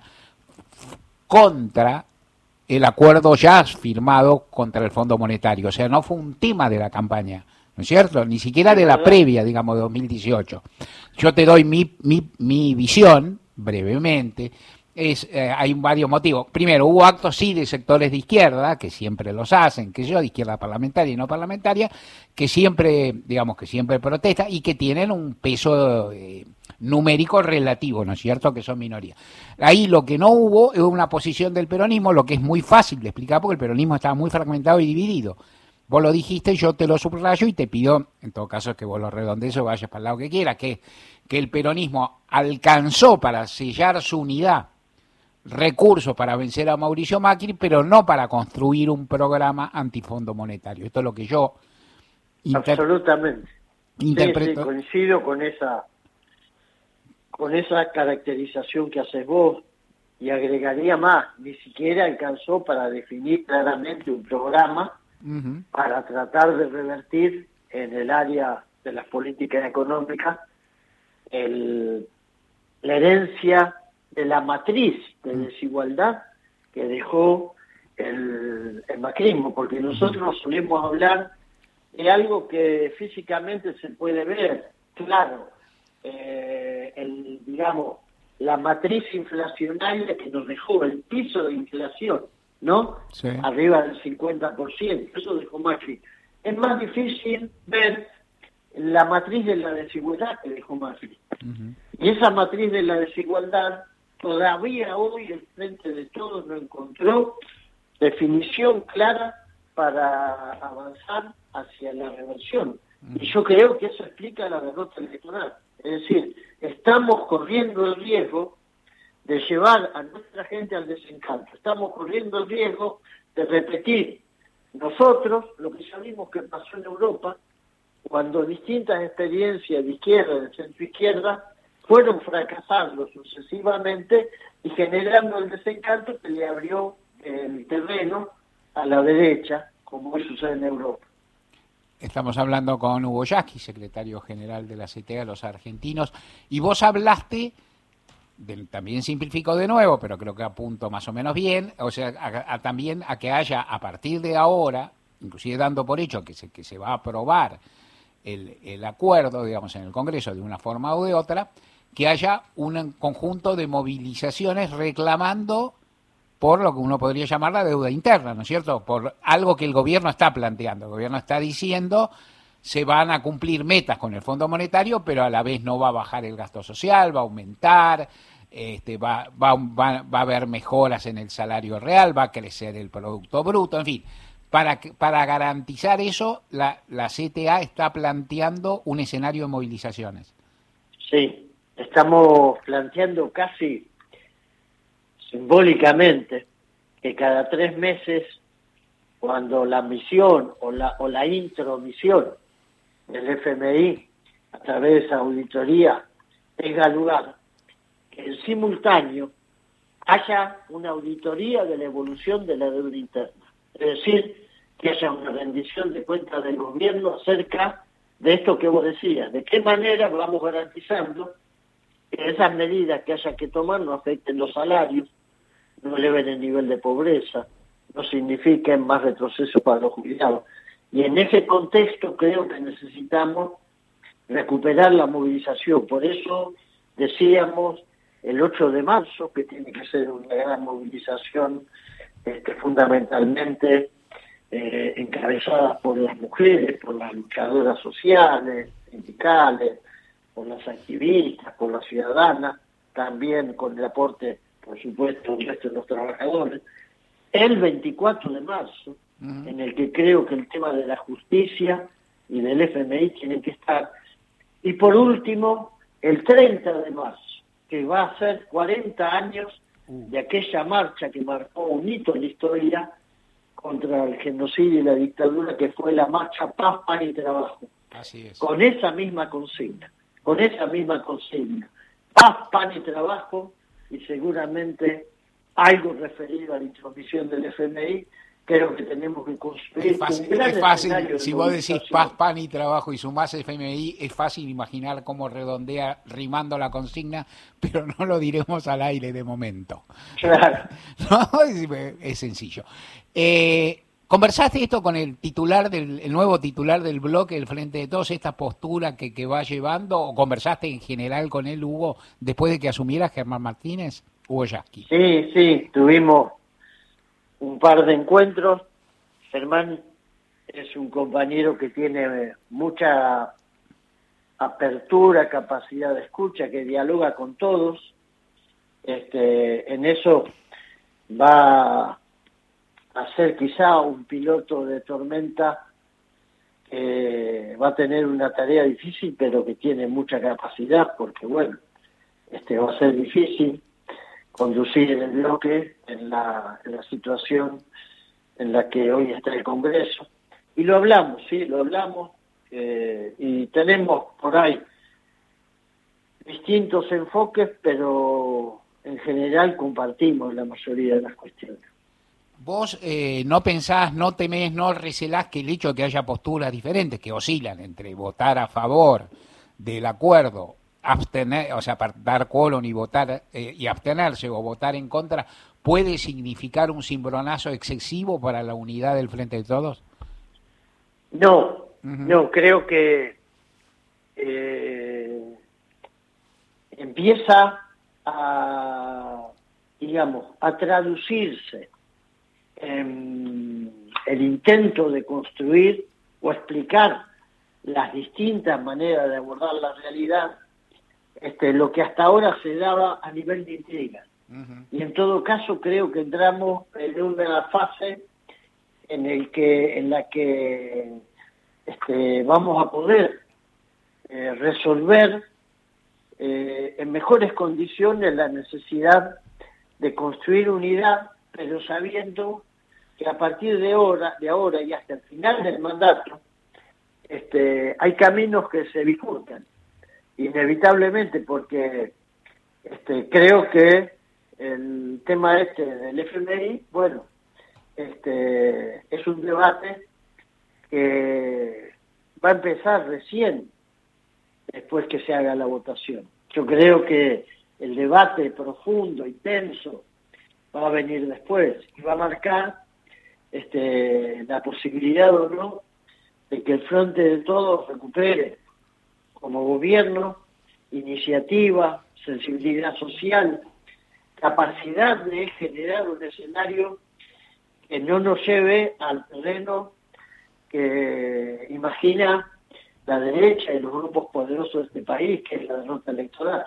contra el acuerdo ya firmado contra el Fondo Monetario. O sea, no fue un tema de la campaña, ¿no es cierto? Ni siquiera de la previa, digamos, de dos mil dieciocho. Yo te doy mi, mi, mi visión, brevemente. Es, eh, hay varios motivos. Primero, hubo actos sí de sectores de izquierda, que siempre los hacen, que yo, de izquierda parlamentaria y no parlamentaria, que siempre, digamos, que siempre protestan y que tienen un peso eh, numérico relativo, ¿no es cierto?, que son minoría. Ahí lo que no hubo es una posición del peronismo, lo que es muy fácil de explicar porque el peronismo estaba muy fragmentado y dividido. Vos lo dijiste, yo te lo subrayo y te pido, en todo caso, que vos lo redondees o vayas para el lado que quieras, que, que el peronismo alcanzó para sellar su unidad recursos para vencer a Mauricio Macri, pero no para construir un programa antifondo monetario. Esto es lo que yo inter- absolutamente interpreto. Sí, sí, coincido con esa con esa caracterización que haces vos, y agregaría más, ni siquiera alcanzó para definir claramente un programa uh-huh. para tratar de revertir en el área de las políticas económicas el, la herencia de la matriz de desigualdad que dejó el, el macrismo, porque nosotros solemos hablar de algo que físicamente se puede ver, claro, eh, el, digamos, la matriz inflacionaria que nos dejó, el piso de inflación, ¿no? Sí. Arriba del cincuenta por ciento, eso dejó Macri. Es más difícil ver la matriz de la desigualdad que dejó Macri. Uh-huh. Y esa matriz de la desigualdad, todavía hoy el Frente de Todos no encontró definición clara para avanzar hacia la reversión. Uh-huh. Y yo creo que eso explica la derrota electoral. Es decir, estamos corriendo el riesgo de llevar a nuestra gente al desencanto. Estamos corriendo el riesgo de repetir nosotros lo que ya vimos que pasó en Europa, cuando distintas experiencias de izquierda, de centro-izquierda, fueron fracasando sucesivamente y generando el desencanto que le abrió el terreno a la derecha, como hoy sucede en Europa. Estamos hablando con Hugo Yasky, secretario general de la C T A, los argentinos, y vos hablaste, de, también simplifico de nuevo, pero creo que apunto más o menos bien, o sea, a, a, también a que haya a partir de ahora, inclusive dando por hecho que se, que se va a aprobar el, el acuerdo, digamos, en el Congreso de una forma u de otra, que haya un conjunto de movilizaciones reclamando por lo que uno podría llamar la deuda interna, ¿no es cierto? Por algo que el gobierno está planteando. El gobierno está diciendo se van a cumplir metas con el Fondo Monetario, pero a la vez no va a bajar el gasto social, va a aumentar, este, va, va, va, va a haber mejoras en el salario real, va a crecer el Producto Bruto, en fin. Para, para garantizar eso, la, la C T A está planteando un escenario de movilizaciones. Sí, estamos planteando casi simbólicamente que cada tres meses, cuando la misión o la, o la intromisión del F M I a través de esa auditoría tenga lugar, que en simultáneo haya una auditoría de la evolución de la deuda interna. Es decir, que haya una rendición de cuentas del gobierno acerca de esto que vos decías, de qué manera vamos garantizando que esas medidas que haya que tomar no afecten los salarios, no eleven el nivel de pobreza, no signifiquen más retroceso para los jubilados. Y en ese contexto creo que necesitamos recuperar la movilización. Por eso decíamos el ocho de marzo, que tiene que ser una gran movilización este, fundamentalmente eh, encabezada por las mujeres, por las luchadoras sociales, sindicales, por las activistas, por las ciudadanas, también con el aporte, por supuesto, del resto de los trabajadores, el veinticuatro de marzo, uh-huh. en el que creo que el tema de la justicia y del F M I tienen que estar. Y por último, el treinta de marzo, que va a ser cuarenta años uh. de aquella marcha que marcó un hito en la historia contra el genocidio y la dictadura, que fue la marcha Paz, Pan y Trabajo. Así es. Con esa misma consigna, con esa misma consigna. Paz, pan y trabajo, y seguramente algo referido a la intromisión del F M I, creo que tenemos que construir es fácil, un gran es fácil escenario de si vos decís paz, pan y trabajo y sumás F M I, es fácil imaginar cómo redondea rimando la consigna, pero no lo diremos al aire de momento. Claro. No, es, es sencillo. Eh, ¿Conversaste esto con el titular del el nuevo titular del bloque, el Frente de Todos, esta postura que, que va llevando, o conversaste en general con él, Hugo, después de que asumiera Germán Martínez? Hugo Yasky. Sí, sí, tuvimos un par de encuentros. Germán es un compañero que tiene mucha apertura, capacidad de escucha, que dialoga con todos. Este, en eso va a ser quizá un piloto de tormenta que va a tener una tarea difícil, pero que tiene mucha capacidad, porque bueno, este va a ser difícil conducir el bloque en la, en la situación en la que hoy está el Congreso. Y lo hablamos, sí, lo hablamos, eh, y tenemos por ahí distintos enfoques, pero en general compartimos la mayoría de las cuestiones. Vos eh, no pensás, no temés, no recelás que el hecho de que haya posturas diferentes, que oscilan entre votar a favor del acuerdo, abstener, o sea, dar colon y votar eh, y abstenerse o votar en contra, puede significar un cimbronazo excesivo para la unidad del Frente de Todos? No, uh-huh. no, creo que eh, empieza a, digamos, a traducirse en el intento de construir o explicar las distintas maneras de abordar la realidad, este, lo que hasta ahora se daba a nivel de intriga. Uh-huh. Y en todo caso creo que entramos en una fase en el que en la que este, vamos a poder eh, resolver eh, en mejores condiciones la necesidad de construir unidad, pero sabiendo que a partir de ahora, de ahora y hasta el final del mandato, este, hay caminos que se bifurcan, inevitablemente, porque este, creo que el tema este del F M I, bueno, este, es un debate que va a empezar recién después que se haga la votación. Yo creo que el debate profundo y tenso va a venir después y va a marcar este, la posibilidad o no de que el Frente de Todos recupere como gobierno iniciativa, sensibilidad social, capacidad de generar un escenario que no nos lleve al terreno que imagina la derecha y los grupos poderosos de este país, que es la derrota electoral.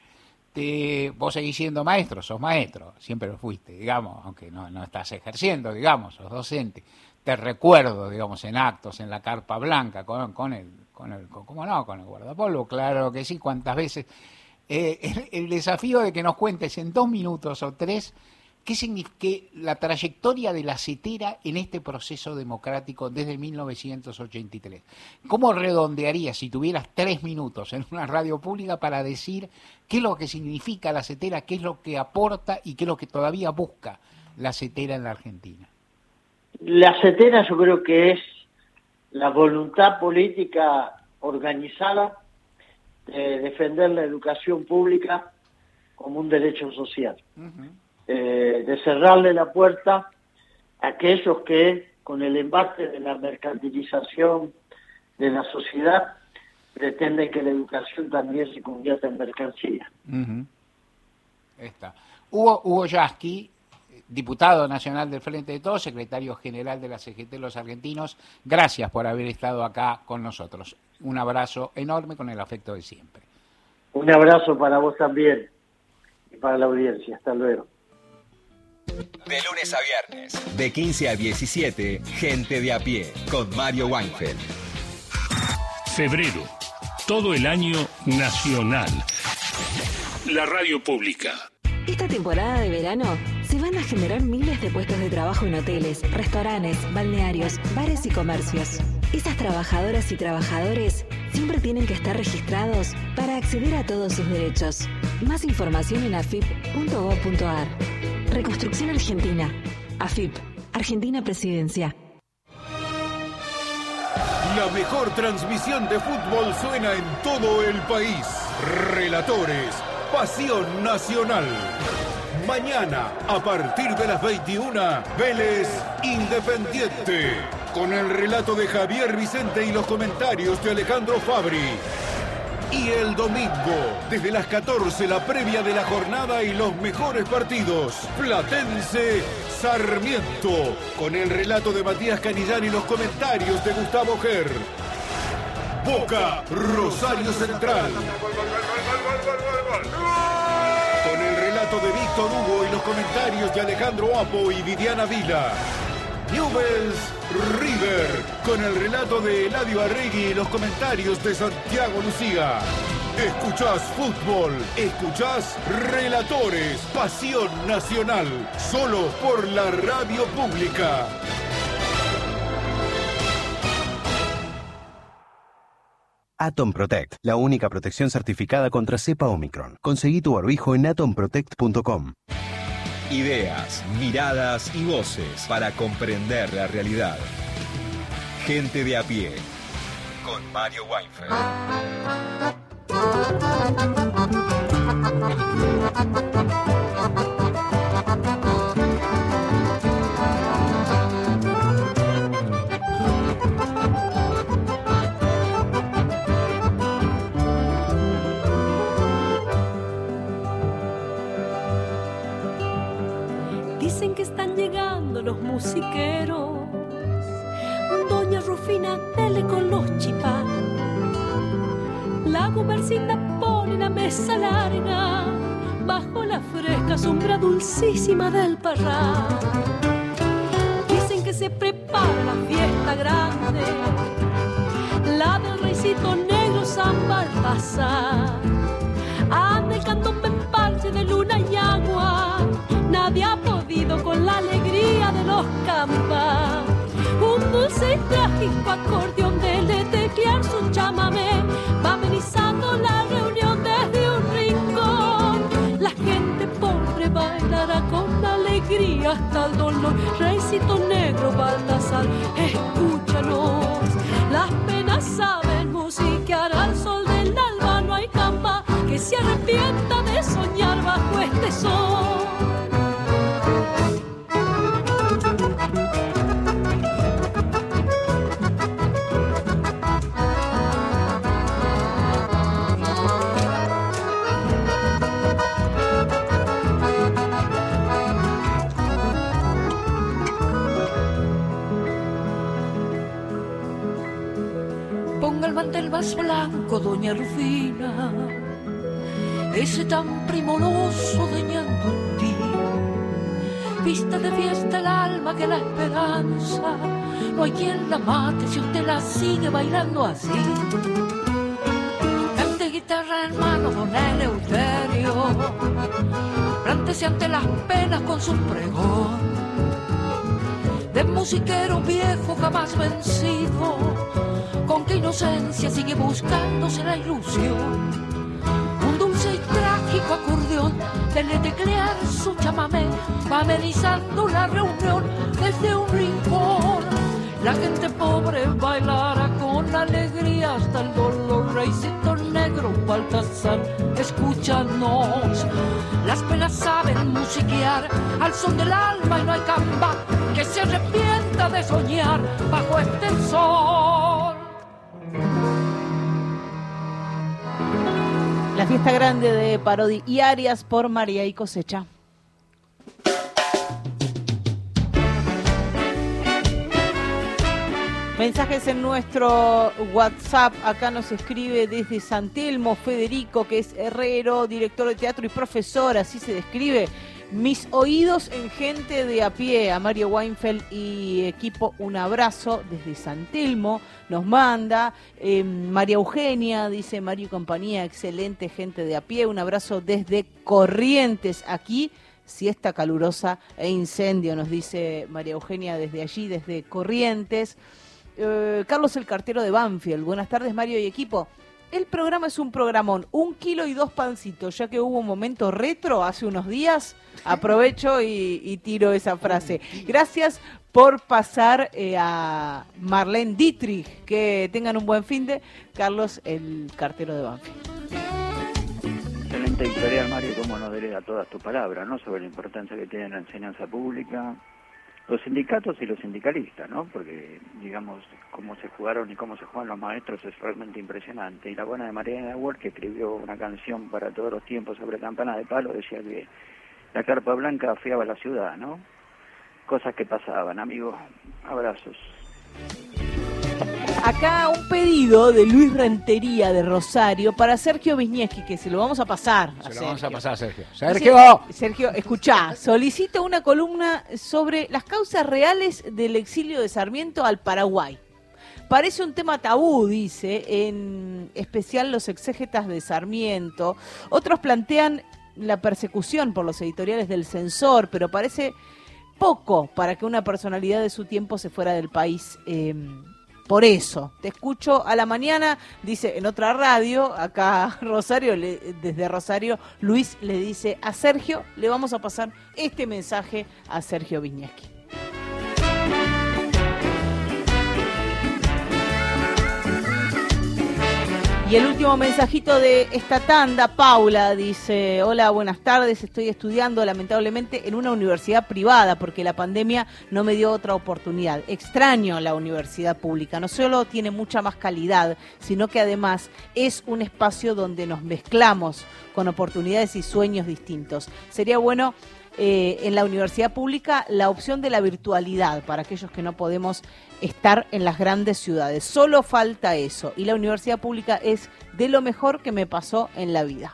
Te, vos seguís siendo maestro, sos maestro, siempre lo fuiste, digamos, aunque no, no estás ejerciendo, digamos, sos docente. Te recuerdo, digamos, en actos, en la carpa blanca, con, con el, con el, con, ¿cómo no? Con el guardapolvo, claro que sí, cuántas veces. Eh, el, el desafío de que nos cuentes en dos minutos o tres qué significa la trayectoria de la CETERA en este proceso democrático desde mil novecientos ochenta y tres. ¿Cómo redondearías si tuvieras tres minutos en una radio pública para decir qué es lo que significa la CETERA, qué es lo que aporta y qué es lo que todavía busca la CETERA en la Argentina? La CETERA yo creo que es la voluntad política organizada de defender la educación pública como un derecho social. Uh-huh. Eh, de cerrarle la puerta a aquellos que, con el embate de la mercantilización de la sociedad, pretenden que la educación también se convierta en mercancía. Uh-huh. Está. Hugo, Hugo Yasky, diputado nacional del Frente de Todos, secretario general de la C G T Los Argentinos, gracias por haber estado acá con nosotros. Un abrazo enorme con el afecto de siempre. Un abrazo para vos también y para la audiencia. Hasta luego. De lunes a viernes, de quince a diecisiete, Gente de a Pie, con Mario Weinfeld. Febrero, todo el año nacional. La radio pública. Esta temporada de verano se van a generar miles de puestos de trabajo en hoteles, restaurantes, balnearios, bares y comercios. Esas trabajadoras y trabajadores siempre tienen que estar registrados para acceder a todos sus derechos. Más información en afip punto gob punto ar. Reconstrucción Argentina. AFIP. Argentina Presidencia. La mejor transmisión de fútbol suena en todo el país. Relatores. Pasión Nacional. Mañana, a partir de las veintiuna, Vélez Independiente. Con el relato de Javier Vicente y los comentarios de Alejandro Fabri. Y el domingo, desde las catorce, la previa de la jornada y los mejores partidos. Platense Sarmiento. Con el relato de Matías Canillán y los comentarios de Gustavo Ger. Boca Rosario Central. Con el relato de Víctor Hugo y los comentarios de Alejandro Apo y Viviana Vila. Newell's River, con el relato de Eladio Arregui y los comentarios de Santiago Lucía. Escuchás fútbol, escuchás relatores, Pasión Nacional, solo por la radio pública. Atom Protect, la única protección certificada contra cepa Omicron. Conseguí tu barbijo en atom protect punto com. Ideas, miradas y voces para comprender la realidad. Gente de a pie, con Mario Weinfeld. Dicen que están llegando los musiqueros. Doña Rufina, dele con los chipá. La gumercita pone la mesa larga bajo la fresca sombra dulcísima del parral. Dicen que se prepara la fiesta grande, la del reycito negro San Baltasar. Anda el candombe en parche de luna y agua, nadie ha podido con la alegría de los campas. Un dulce y trágico acordeón de leteclear su chamamé va amenizando la reunión desde un rincón. La gente pobre bailará con alegría hasta el dolor. Reycito negro Baltasar, escúchanos. Las penas saben musiquear al sol del alba. No hay campa que se arrepienta de soñar bajo este sol. Ponga el mantel más blanco, doña Rufina, ese tan primoroso de Ñandutí. Vista de fiesta el alma que la esperanza, no hay quien la mate si usted la sigue bailando así. Cante guitarra en mano, don Eleuterio, plántese ante las penas con su pregón. De musiquero viejo jamás vencido, con qué inocencia sigue buscándose la ilusión. Un dulce y trágico acordeón de leteclear su chamamé va amenizando la reunión desde un rincón. La gente pobre bailará con alegría hasta el dolor. Reycito negro Baltasar, escúchanos. Las penas saben musiquear al son del alma y no hay camba que se arrepienta de soñar bajo este sol. La fiesta grande de Parodi y Arias por María y Cosecha. Mensajes en nuestro WhatsApp. Acá nos escribe desde San Telmo Federico, que es herrero, director de teatro y profesor, así se describe. Mis oídos en gente de a pie. A Mario Weinfeld y equipo, un abrazo desde San Telmo. Nos manda eh, María Eugenia, dice Mario y compañía, excelente gente de a pie. Un abrazo desde Corrientes, aquí siesta calurosa e incendio, nos dice María Eugenia desde allí, desde Corrientes. Eh, Carlos el cartero de Banfield, buenas tardes Mario y equipo. El programa es un programón, un kilo y dos pancitos, ya que hubo un momento retro hace unos días, aprovecho y, y tiro esa frase. Gracias por pasar eh, a Marlene Dietrich, que tengan un buen fin de Carlos el cartero de Banfield. Excelente editorial, Mario, cómo nos hereda todas tus palabras, ¿no? Sobre la importancia que tiene la enseñanza pública, los sindicatos y los sindicalistas, ¿no? Porque, digamos, cómo se jugaron y cómo se juegan los maestros es realmente impresionante. Y la buena de Mariana Ward, que escribió una canción para todos los tiempos sobre campana de palo, decía que la carpa blanca afiaba la ciudad, ¿no? Cosas que pasaban, amigos. Abrazos. Acá un pedido de Luis Rentería de Rosario para Sergio Wisniewski, que se lo vamos a pasar. Se a lo vamos a pasar a Sergio. Sergio, ¡Sergio! Sergio, escuchá, solicita una columna sobre las causas reales del exilio de Sarmiento al Paraguay. Parece un tema tabú, dice, en especial los exégetas de Sarmiento. Otros plantean la persecución por los editoriales del censor, pero parece poco para que una personalidad de su tiempo se fuera del país. Eh, Por eso, te escucho a la mañana, dice en otra radio, acá Rosario, le, desde Rosario, Luis le dice a Sergio, le vamos a pasar este mensaje a Sergio Wisniewski. Y el último mensajito de esta tanda, Paula dice, hola, buenas tardes, estoy estudiando lamentablemente en una universidad privada porque la pandemia no me dio otra oportunidad. Extraño la universidad pública, no solo tiene mucha más calidad, sino que además es un espacio donde nos mezclamos con oportunidades y sueños distintos. Sería bueno eh, en la universidad pública la opción de la virtualidad para aquellos que no podemos estar en las grandes ciudades. Solo falta eso, y la universidad pública es de lo mejor que me pasó en la vida.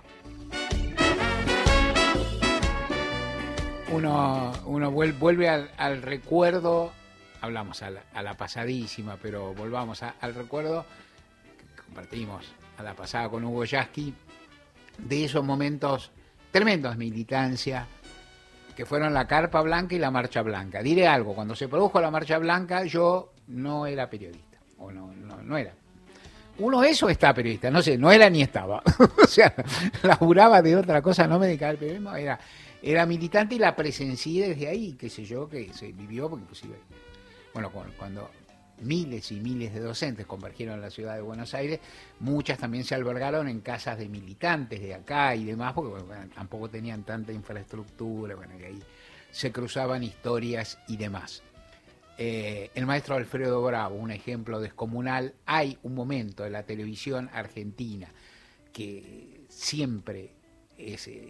Uno, uno vuelve al, al recuerdo, hablamos a la, a la pasadísima, pero volvamos a, al recuerdo que compartimos a la pasada con Hugo Yasky, de esos momentos tremendos de militancia que fueron la Carpa Blanca y la Marcha Blanca. Diré algo, cuando se produjo la Marcha Blanca yo no era periodista, o no, no, no era. Uno eso está periodista, no sé, no era ni estaba. O sea, laburaba de otra cosa, no me dedicaba al periodismo, era, era militante y la presencié desde ahí, qué sé yo, que se vivió, porque inclusive, bueno, cuando miles y miles de docentes convergieron en la ciudad de Buenos Aires, muchas también se albergaron en casas de militantes de acá y demás, porque bueno, tampoco tenían tanta infraestructura, bueno, y ahí se cruzaban historias y demás. Eh, el maestro Alfredo Bravo, un ejemplo descomunal. Hay un momento en la televisión argentina que siempre es eh,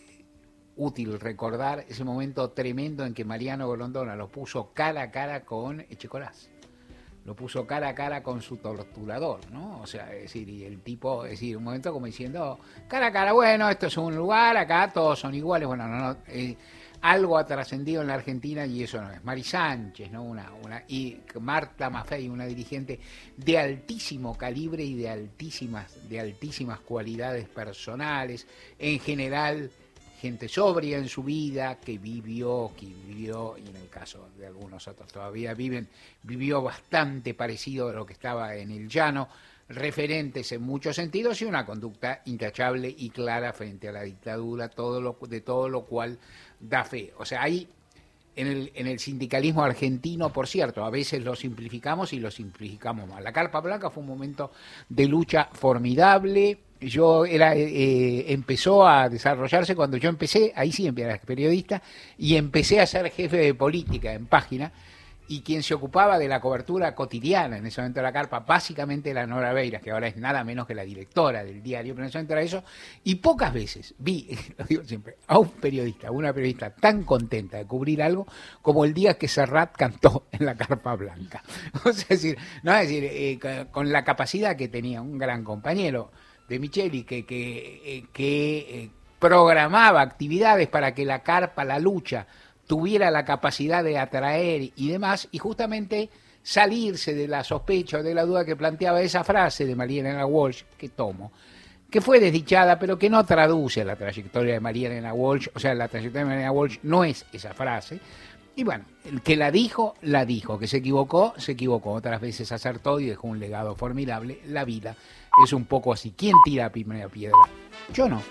útil recordar, ese momento tremendo en que Mariano Grondona lo puso cara a cara con Echecolás. Lo puso cara a cara con su torturador, ¿no? O sea, es decir, y el tipo, es decir, un momento como diciendo, cara a cara, bueno, esto es un lugar, acá todos son iguales, bueno, no, no, eh, algo ha trascendido en la Argentina y eso no es. Mari Sánchez, ¿no? Una, una, y Marta Maffei, una dirigente de altísimo calibre y de altísimas, de altísimas cualidades personales, en general, gente sobria en su vida, que vivió, que vivió, y en el caso de algunos otros todavía viven, vivió bastante parecido a lo que estaba en el llano, referentes en muchos sentidos y una conducta intachable y clara frente a la dictadura, todo lo, de todo lo cual da fe. O sea, ahí en el, en el sindicalismo argentino, por cierto, a veces lo simplificamos y lo simplificamos mal. La Carpa Blanca fue un momento de lucha formidable. Yo era eh, empezó a desarrollarse cuando yo empecé, ahí sí era periodista, y empecé a ser jefe de política en Página, y quien se ocupaba de la cobertura cotidiana en ese momento de la Carpa, básicamente era Nora Beiras, que ahora es nada menos que la directora del diario, pero en ese momento era eso, y pocas veces vi, lo digo siempre, a un periodista, a una periodista tan contenta de cubrir algo como el día que Serrat cantó en la Carpa Blanca. O sea, es decir, no es decir, eh, con la capacidad que tenía un gran compañero de Micheli, que, que, eh, que eh, programaba actividades para que la Carpa, la lucha, tuviera la capacidad de atraer y demás, y justamente salirse de la sospecha o de la duda que planteaba esa frase de María Elena Walsh, que tomo, que fue desdichada, pero que no traduce la trayectoria de María Elena Walsh. O sea, la trayectoria de María Elena Walsh no es esa frase. Y bueno, el que la dijo, la dijo. Que se equivocó, se equivocó. Otras veces acertó y dejó un legado formidable. La vida es un poco así. ¿Quién tira la primera piedra? Yo no.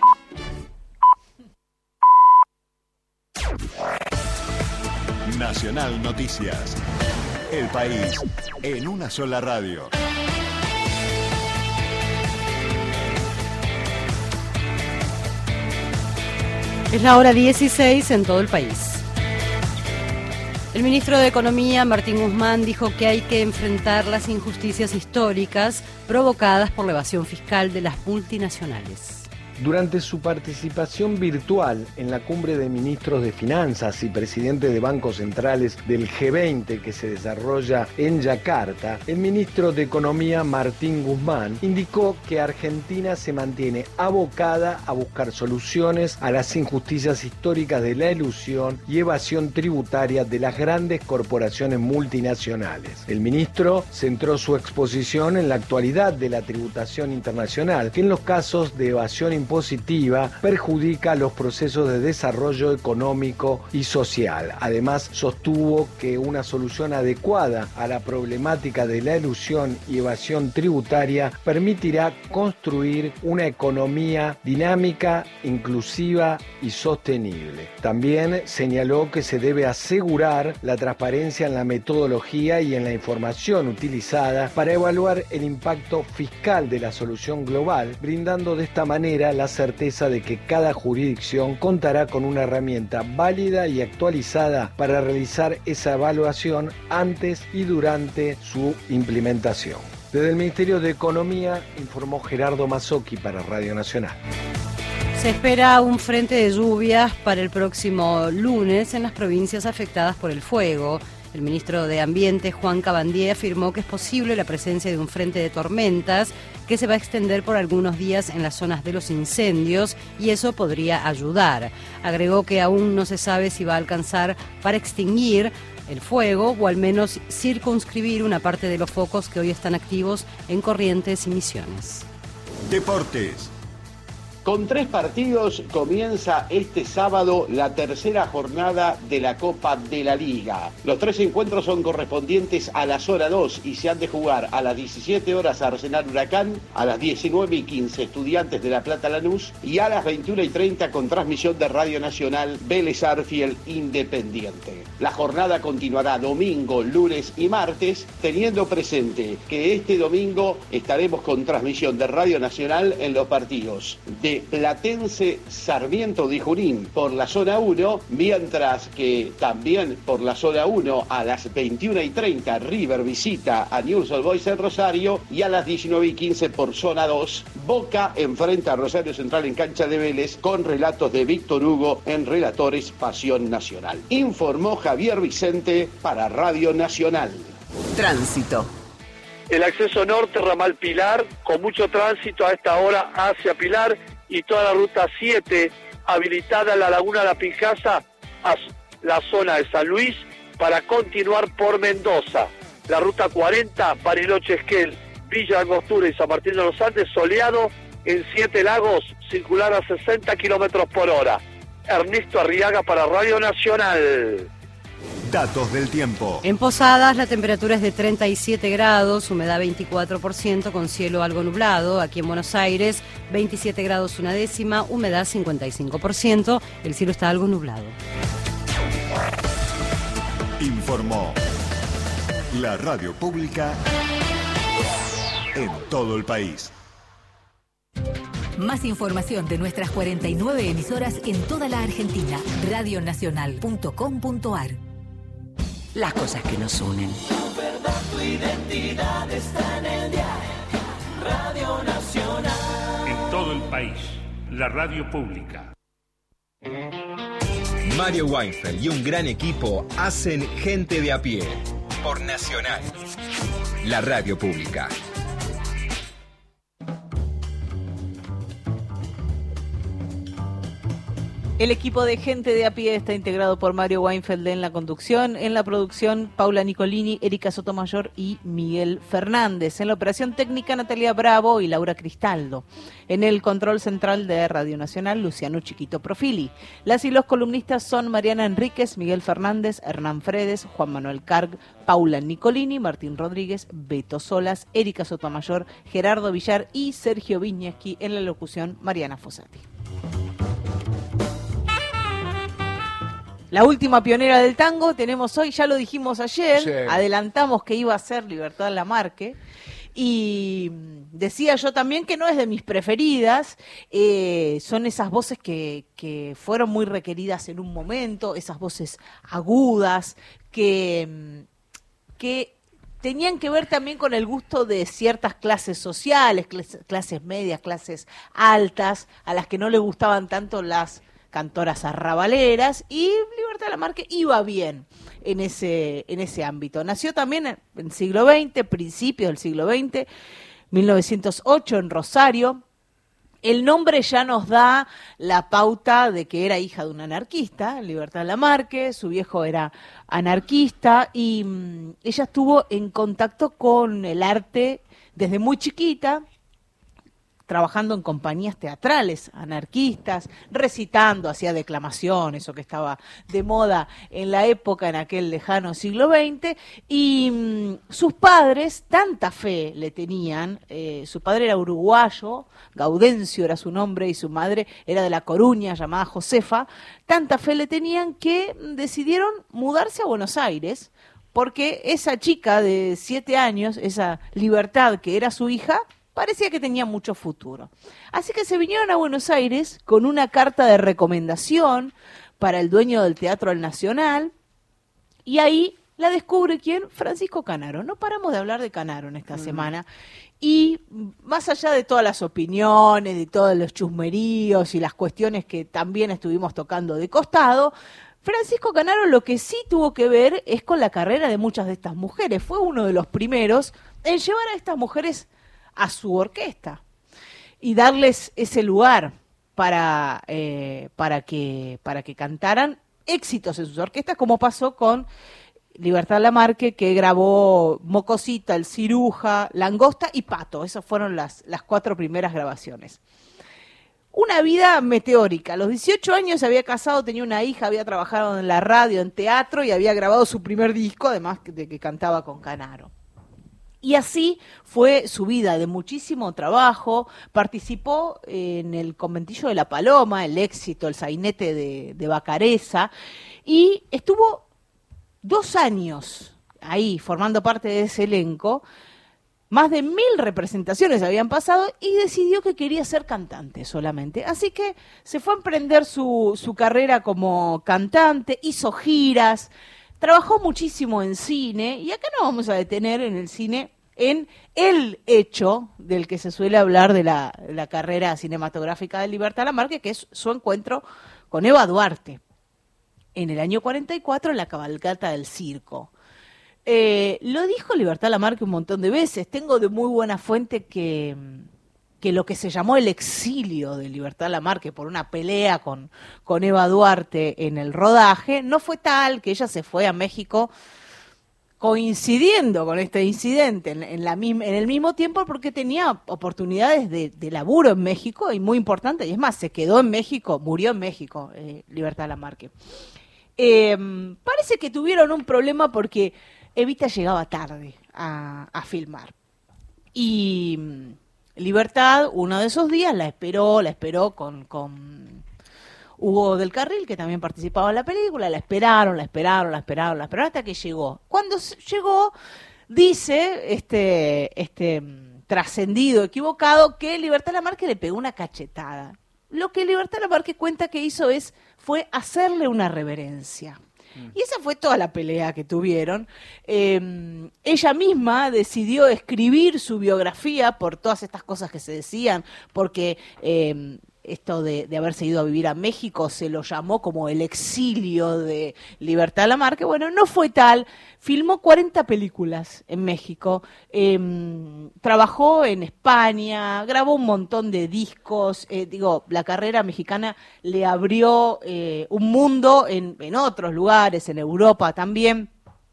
Nacional Noticias. El país en una sola radio. Es la hora dieciséis en todo el país. El ministro de Economía, Martín Guzmán, dijo que hay que enfrentar las injusticias históricas provocadas por la evasión fiscal de las multinacionales. Durante su participación virtual en la cumbre de ministros de Finanzas y presidentes de bancos centrales del G veinte que se desarrolla en Yakarta, el ministro de Economía, Martín Guzmán, indicó que Argentina se mantiene abocada a buscar soluciones a las injusticias históricas de la elusión y evasión tributaria de las grandes corporaciones multinacionales. El ministro centró su exposición en la actualidad de la tributación internacional, que en los casos de evasión impositiva perjudica los procesos de desarrollo económico y social. Además, sostuvo que una solución adecuada a la problemática de la elusión y evasión tributaria permitirá construir una economía dinámica, inclusiva y sostenible. También señaló que se debe asegurar la transparencia en la metodología y en la información utilizada para evaluar el impacto fiscal de la solución global, brindando de esta manera la certeza de que cada jurisdicción contará con una herramienta válida y actualizada para realizar esa evaluación antes y durante su implementación. Desde el Ministerio de Economía informó Gerardo Mazzocchi para Radio Nacional. Se espera un frente de lluvias para el próximo lunes en las provincias afectadas por el fuego. El ministro de Ambiente, Juan Cabandier, afirmó que es posible la presencia de un frente de tormentas que se va a extender por algunos días en las zonas de los incendios y eso podría ayudar. Agregó que aún no se sabe si va a alcanzar para extinguir el fuego o al menos circunscribir una parte de los focos que hoy están activos en Corrientes y Misiones. Deportes. Con tres partidos comienza este sábado la tercera jornada de la Copa de la Liga. Los tres encuentros son correspondientes a la zona dos y se han de jugar a las diecisiete horas Arsenal Huracán, a las diecinueve y quince Estudiantes de La Plata Lanús y a las veintiuna y treinta con transmisión de Radio Nacional Vélez Arfiel Independiente. La jornada continuará domingo, lunes y martes, teniendo presente que este domingo estaremos con transmisión de Radio Nacional en los partidos de Platense Sarmiento de Junín por la zona uno, mientras que también por la zona uno a las veintiuna y treinta River visita a Newell's Old Boys en Rosario y a las diecinueve y quince por zona dos Boca enfrenta a Rosario Central en cancha de Vélez con relatos de Víctor Hugo en Relatores Pasión Nacional. Informó Javier Vicente para Radio Nacional. Tránsito. El acceso norte, ramal Pilar, con mucho tránsito a esta hora hacia Pilar y toda la ruta siete habilitada en la Laguna La Picasa a la zona de San Luis para continuar por Mendoza. La ruta cuarenta, Bariloche Esquel, Villa Angostura y San Martín de los Andes, soleado en Siete Lagos, circular a sesenta kilómetros por hora. Ernesto Arriaga para Radio Nacional. Datos del tiempo. En Posadas la temperatura es de treinta y siete grados, humedad veinticuatro por ciento con cielo algo nublado. Aquí en Buenos Aires veintisiete grados una décima, humedad cincuenta y cinco por ciento, el cielo está algo nublado. Informó la radio pública en todo el país. Más información de nuestras cuarenta y nueve emisoras en toda la Argentina. radio nacional punto com punto ar. Las cosas que nos unen. Tu verdad, tu identidad está en el diario Radio Nacional. En todo el país, la radio pública. Mario Weinfeld y un gran equipo hacen Gente de a Pie por Nacional, la radio pública. El equipo de Gente de a Pie está integrado por Mario Weinfeld en la conducción, en la producción Paula Nicolini, Erika Sotomayor y Miguel Fernández. En la operación técnica Natalia Bravo y Laura Cristaldo. En el control central de Radio Nacional, Luciano Chiquito Profili. Las y los columnistas son Mariana Enríquez, Miguel Fernández, Hernán Fredes, Juan Manuel Carg, Paula Nicolini, Martín Rodríguez, Beto Solas, Erika Sotomayor, Gerardo Villar y Sergio Viñeski. En la locución, Mariana Fossati. La última pionera del tango tenemos hoy, ya lo dijimos ayer, sí. Adelantamos que iba a ser Libertad Lamarque, y decía yo también que no es de mis preferidas, eh, son esas voces que, que fueron muy requeridas en un momento, esas voces agudas, que, que tenían que ver también con el gusto de ciertas clases sociales, clases medias, clases altas, a las que no les gustaban tanto las cantoras arrabaleras, y Libertad Lamarque iba bien en ese, en ese ámbito. Nació también en el siglo veinte, principios del siglo veinte, mil novecientos ocho en Rosario. El nombre ya nos da la pauta de que era hija de un anarquista, Libertad Lamarque, su viejo era anarquista, y mmm, ella estuvo en contacto con el arte desde muy chiquita, trabajando en compañías teatrales anarquistas, recitando, hacía declamación, eso que estaba de moda en la época, en aquel lejano siglo veinte, y mmm, sus padres tanta fe le tenían, eh, su padre era uruguayo, Gaudencio era su nombre, y su madre era de La Coruña, llamada Josefa, tanta fe le tenían que decidieron mudarse a Buenos Aires, porque esa chica de siete años, esa Libertad que era su hija, parecía que tenía mucho futuro. Así que se vinieron a Buenos Aires con una carta de recomendación para el dueño del Teatro El Nacional, y ahí la descubre ¿quién? Francisco Canaro. No paramos de hablar de Canaro en esta mm. semana. Y más allá de todas las opiniones, de todos los chusmeríos y las cuestiones que también estuvimos tocando de costado, Francisco Canaro lo que sí tuvo que ver es con la carrera de muchas de estas mujeres. Fue uno de los primeros en llevar a estas mujeres a su orquesta y darles ese lugar para, eh, para, que, para que cantaran éxitos en sus orquestas, como pasó con Libertad Lamarque, que grabó Mocosita, El Ciruja, Langosta y Pato. Esas fueron las, las cuatro primeras grabaciones. Una vida meteórica. A los dieciocho años se había casado, tenía una hija, había trabajado en la radio, en teatro y había grabado su primer disco, además de que cantaba con Canaro. Y así fue su vida de muchísimo trabajo. Participó en el Conventillo de la Paloma, el éxito, el sainete de, de Bacareza, y estuvo dos años ahí formando parte de ese elenco. Más de mil representaciones habían pasado y decidió que quería ser cantante solamente. Así que se fue a emprender su, su carrera como cantante, hizo giras, trabajó muchísimo en cine, y acá nos vamos a detener en el cine, en el hecho del que se suele hablar de la, la carrera cinematográfica de Libertad Lamarque, que es su encuentro con Eva Duarte, en el año cuarenta y cuatro, en la cabalgata del circo. Eh, lo dijo Libertad Lamarque un montón de veces. Tengo de muy buena fuente que, que lo que se llamó el exilio de Libertad Lamarque por una pelea con, con Eva Duarte en el rodaje no fue tal, que ella se fue a México coincidiendo con este incidente en, en, la, en el mismo tiempo, porque tenía oportunidades de, de laburo en México y muy importante, y es más, se quedó en México, murió en México, eh, Libertad Lamarque. Eh, parece que tuvieron un problema porque Evita llegaba tarde a, a filmar. Y Libertad, uno de esos días, la esperó, la esperó con, con Hugo del Carril, que también participaba en la película, la esperaron, la esperaron, la esperaron, la esperaron hasta que llegó. Cuando llegó, dice este, este trascendido, equivocado, que Libertad Lamarque le pegó una cachetada. Lo que Libertad Lamarque cuenta que hizo es, fue hacerle una reverencia. Y esa fue toda la pelea que tuvieron. Eh, ella misma decidió escribir su biografía por todas estas cosas que se decían, porque eh, esto de, de haberse ido a vivir a México se lo llamó como el exilio de Libertad Lamarque. Bueno, no fue tal. Filmó cuarenta películas en México, eh, trabajó en España, grabó un montón de discos. Eh, digo, la carrera mexicana le abrió eh, un mundo en, en otros lugares, en Europa también.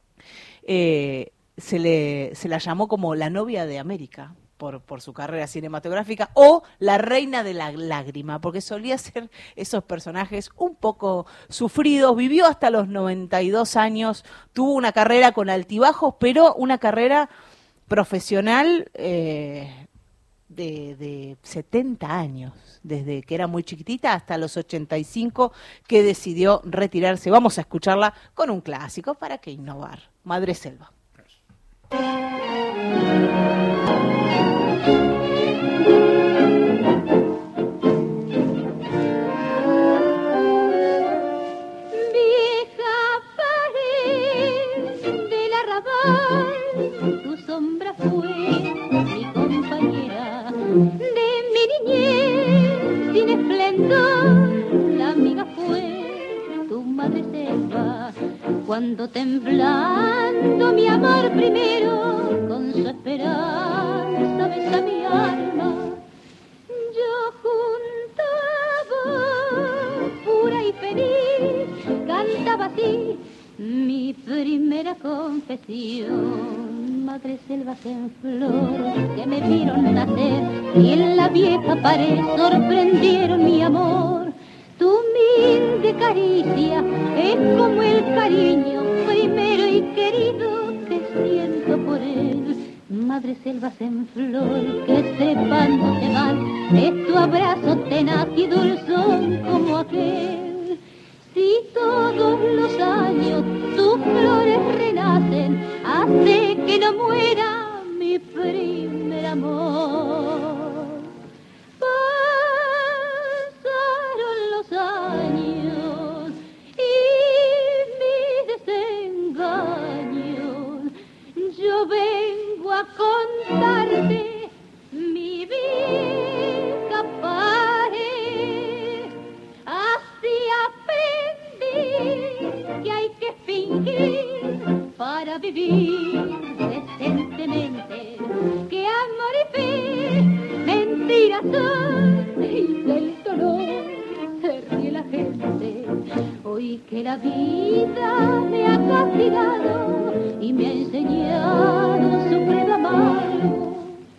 Eh, se, le, se la llamó como la novia de América. Por, por su carrera cinematográfica, o la reina de la lágrima, porque solía ser esos personajes un poco sufridos. Vivió hasta los noventa y dos años, tuvo una carrera con altibajos, pero una carrera profesional eh, de, de setenta años, desde que era muy chiquitita hasta los ochenta y cinco, que decidió retirarse. Vamos a escucharla con un clásico, ¿para qué innovar? Madre Selva. Tu sombra fue mi compañera de mi niñez sin esplendor. La amiga fue tu madre selva cuando temblando mi amor primero con su esperanza besa mi alma. Yo juntaba pura y feliz, cantaba así mi primera confesión. Madre selvas en flor que me vieron nacer y en la vieja pared sorprendieron mi amor. Tu humilde caricia es como el cariño primero y querido que siento por él. Madre selvas en flor que trepando te van, es tu abrazo tenaz y dulzón como aquel. Si todos los años tus flores renacen, hace que no muera mi primer amor. Pasaron los años y mi desengaño vivir decentemente, que amor y fe mentiras son y del dolor se ríe la gente. Hoy que la vida me ha castigado y me ha enseñado su prueba amargo,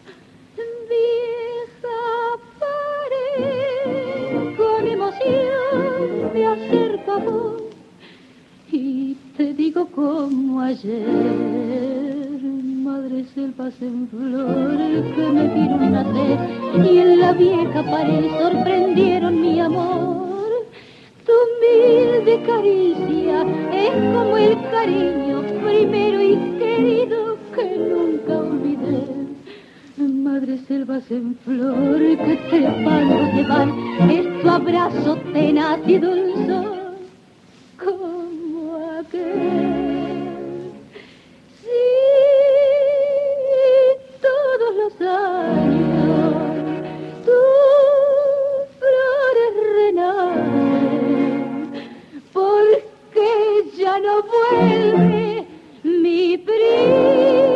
con emoción me acerco a vos y te digo como ayer, madre selvas en flor que me vieron nacer y en la vieja pared sorprendieron mi amor. Tu humilde caricia es como el cariño primero y querido que nunca olvidé. Madre selvas en flor que trepando se van, es tu abrazo tenaz y dulzor como aquel. Sí, todos los años tus flores renacen, porque ya no vuelve mi príncipe.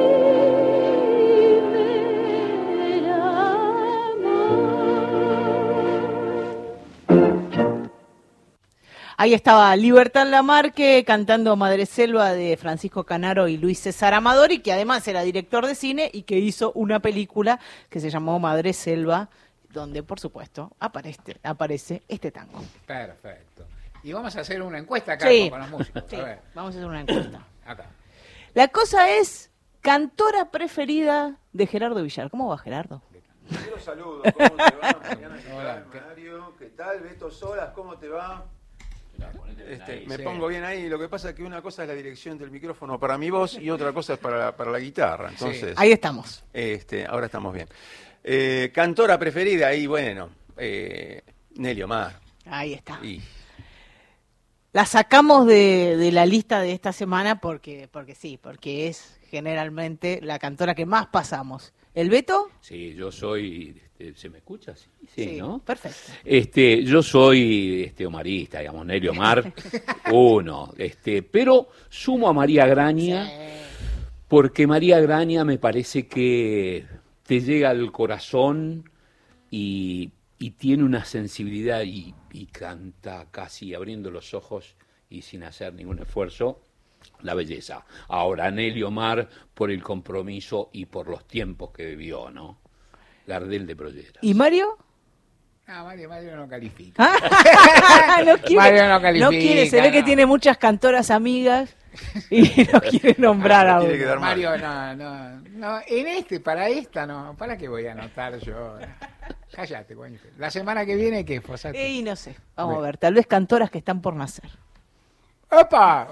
Ahí estaba Libertad Lamarque cantando Madre Selva de Francisco Canaro y Luis César Amador, y que además era director de cine y que hizo una película que se llamó Madre Selva, donde por supuesto aparece, aparece este tango. Perfecto. Y vamos a hacer una encuesta acá Sí. con los músicos. Sí, A ver. vamos a hacer una encuesta. Acá. La cosa es cantora preferida de Gerardo Villar. ¿Cómo va Gerardo? Quiero saludos, ¿cómo te va? Mañana Hola, Mario, ¿qué tal? Beto Solas, ¿cómo te va? Este, me sí. pongo bien ahí, lo que pasa es que una cosa es la dirección del micrófono para mi voz y otra cosa es para la, para la guitarra, entonces... Sí. Ahí estamos. Este, ahora estamos bien. Eh, cantora preferida, ahí bueno, eh, Nelly Omar. Ahí está. Y... La sacamos de, de la lista de esta semana porque, porque sí, porque es generalmente la cantora que más pasamos. ¿El Beto? Sí, yo soy... Este, ¿se me escucha? Sí, sí, Sí, ¿no? perfecto. Este, yo soy este, omarista, digamos, Nelly Omar, uno. Este, pero sumo a María Graña, porque María Graña me parece que te llega al corazón y, y tiene una sensibilidad y, y canta casi abriendo los ojos y sin hacer ningún esfuerzo. La belleza. Ahora, Nelly Omar por el compromiso y por los tiempos que vivió, ¿no? Gardel de Prollera. ¿Y Mario? Ah, Mario, Mario no califica. no quiere, Mario no califica. no quiere, se ve no. que tiene muchas cantoras amigas y no quiere nombrar Ah, a no uno. quiere quedar mal. Mario, no, no, no, en este, para esta no, ¿para qué voy a anotar yo? Cállate, güey. La semana que viene, ¿qué? Fosate. Y no sé, vamos a ver, tal vez cantoras que están por nacer. ¡Opa!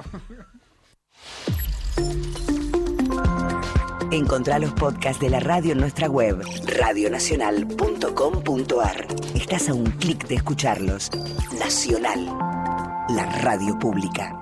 Encontrá los podcasts de la radio en nuestra web, radio nacional punto com punto a r. Estás a un clic de escucharlos. Nacional, la radio pública.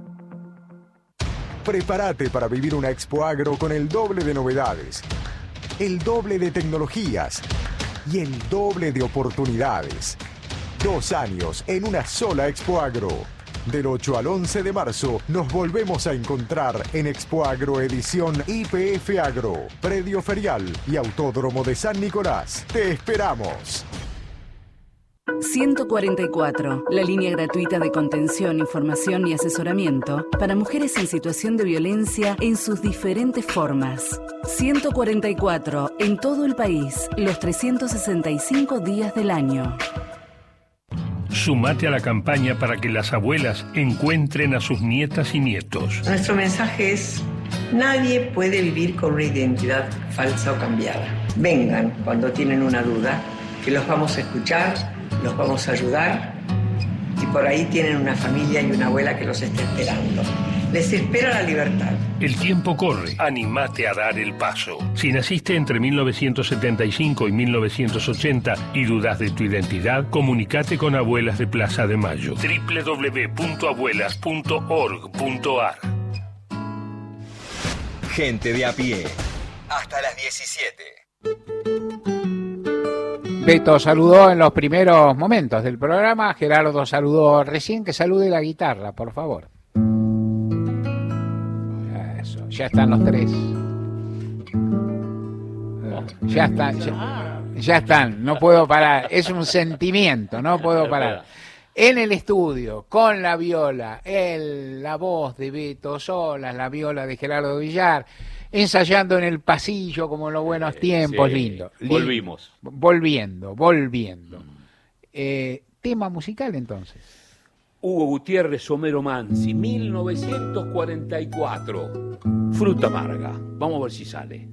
Prepárate para vivir una Expo Agro con el doble de novedades, el doble de tecnologías y el doble de oportunidades. Dos años en una sola Expo Agro. Del ocho al once de marzo nos volvemos a encontrar en Expo Agro edición I P F Agro, Predio Ferial y Autódromo de San Nicolás. ¡Te esperamos! ciento cuarenta y cuatro, la línea gratuita de contención, información y asesoramiento para mujeres en situación de violencia en sus diferentes formas. ciento cuarenta y cuatro, en todo el país, los trescientos sesenta y cinco días del año. Sumate a la campaña para que las abuelas encuentren a sus nietas y nietos. Nuestro mensaje es: nadie puede vivir con una identidad falsa o cambiada. Vengan cuando tienen una duda, que los vamos a escuchar, los vamos a ayudar, y por ahí tienen una familia y una abuela que los está esperando. Les espera la libertad. El tiempo corre. Animate a dar el paso. Si naciste entre mil novecientos setenta y cinco y mil novecientos ochenta y dudas de tu identidad, comunicate con Abuelas de Plaza de Mayo. doble u doble u doble u punto abuelas punto org punto a r. Gente de a pie. Hasta las diecisiete. Beto saludó en los primeros momentos del programa. Gerardo saludó recién. Que salude la guitarra, por favor. Eso, ya están los tres. Ya están, ya, ya están, no puedo parar. Es un sentimiento, no puedo parar. En el estudio, con la viola, el, la voz de Beto Solas, la viola de Gerardo Villar, ensayando en el pasillo como en los buenos tiempos, sí, lindo, lindo. Volvimos. Volviendo, volviendo. Mm. Eh, tema musical entonces. Hugo Gutiérrez, Homero Mansi, mil novecientos cuarenta y cuatro. Fruta amarga. Vamos a ver si sale.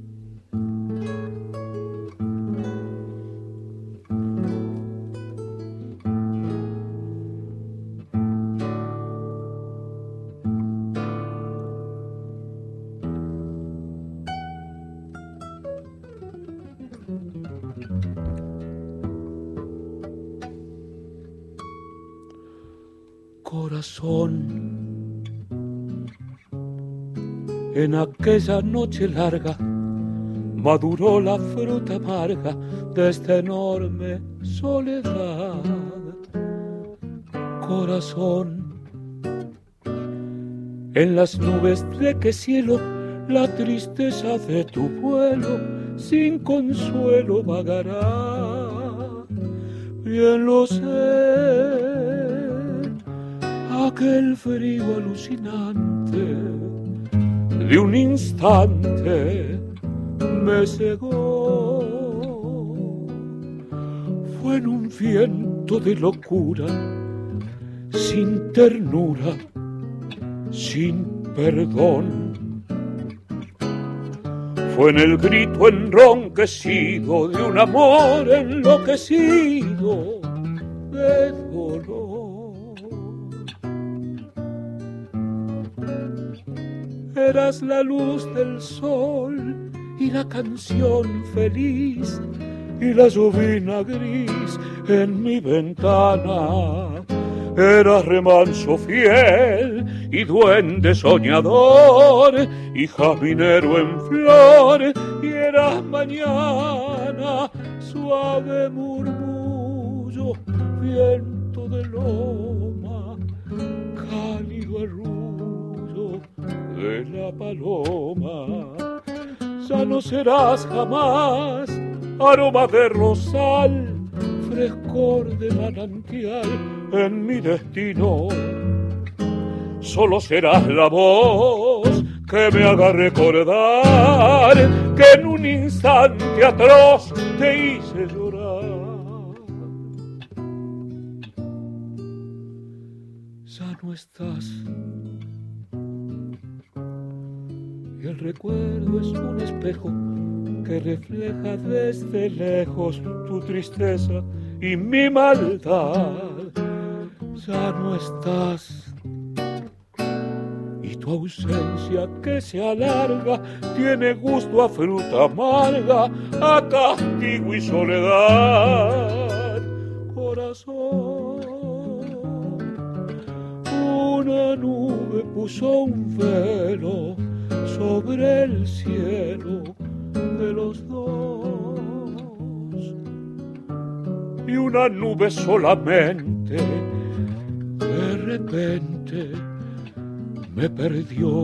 Corazón, en aquella noche larga maduró la fruta amarga de esta enorme soledad. Corazón, en las nubes de qué cielo la tristeza de tu vuelo sin consuelo vagará. Bien lo sé, aquel frío alucinante de un instante me cegó. Fue en un viento de locura, sin ternura, sin perdón. Fue en el grito enronquecido de un amor enloquecido de dolor. Eras la luz del sol y la canción feliz y la lluvia gris en mi ventana. Eras remanso fiel y duende soñador y jazminero en flor, y eras mañana suave murmullo, viento de loma, cálido arrullo de la paloma. Ya no serás jamás aroma de rosal, frescor de manantial en mi destino. Solo serás la voz que me haga recordar que en un instante atroz te hice llorar. Ya no estás y el recuerdo es un espejo que refleja desde lejos tu tristeza y mi maldad. Ya no estás y tu ausencia que se alarga tiene gusto a fruta amarga, a castigo y soledad. Corazón, una nube puso un velo sobre el cielo de los dos, y una nube solamente de repente me perdió.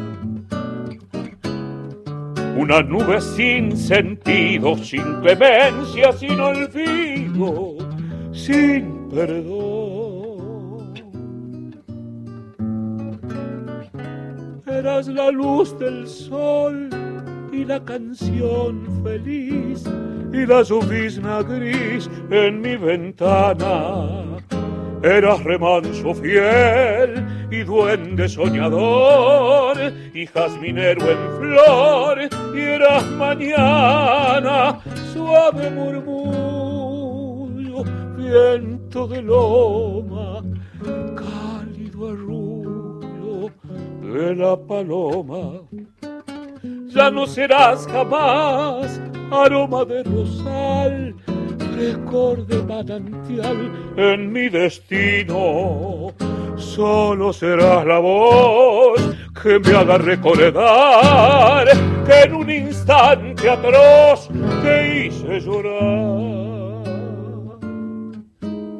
Una nube sin sentido, sin clemencia, sin olvido, sin perdón. Eras la luz del sol y la canción feliz y la llovizna gris en mi ventana. Eras remanso fiel y duende soñador y jazminero en flor, y eras mañana suave murmullo, viento de loma, cálido arrullo de la paloma. Ya no serás jamás aroma de rosal, frescor de manantial en mi destino. Solo serás la voz que me haga recordar que en un instante atroz te hice llorar.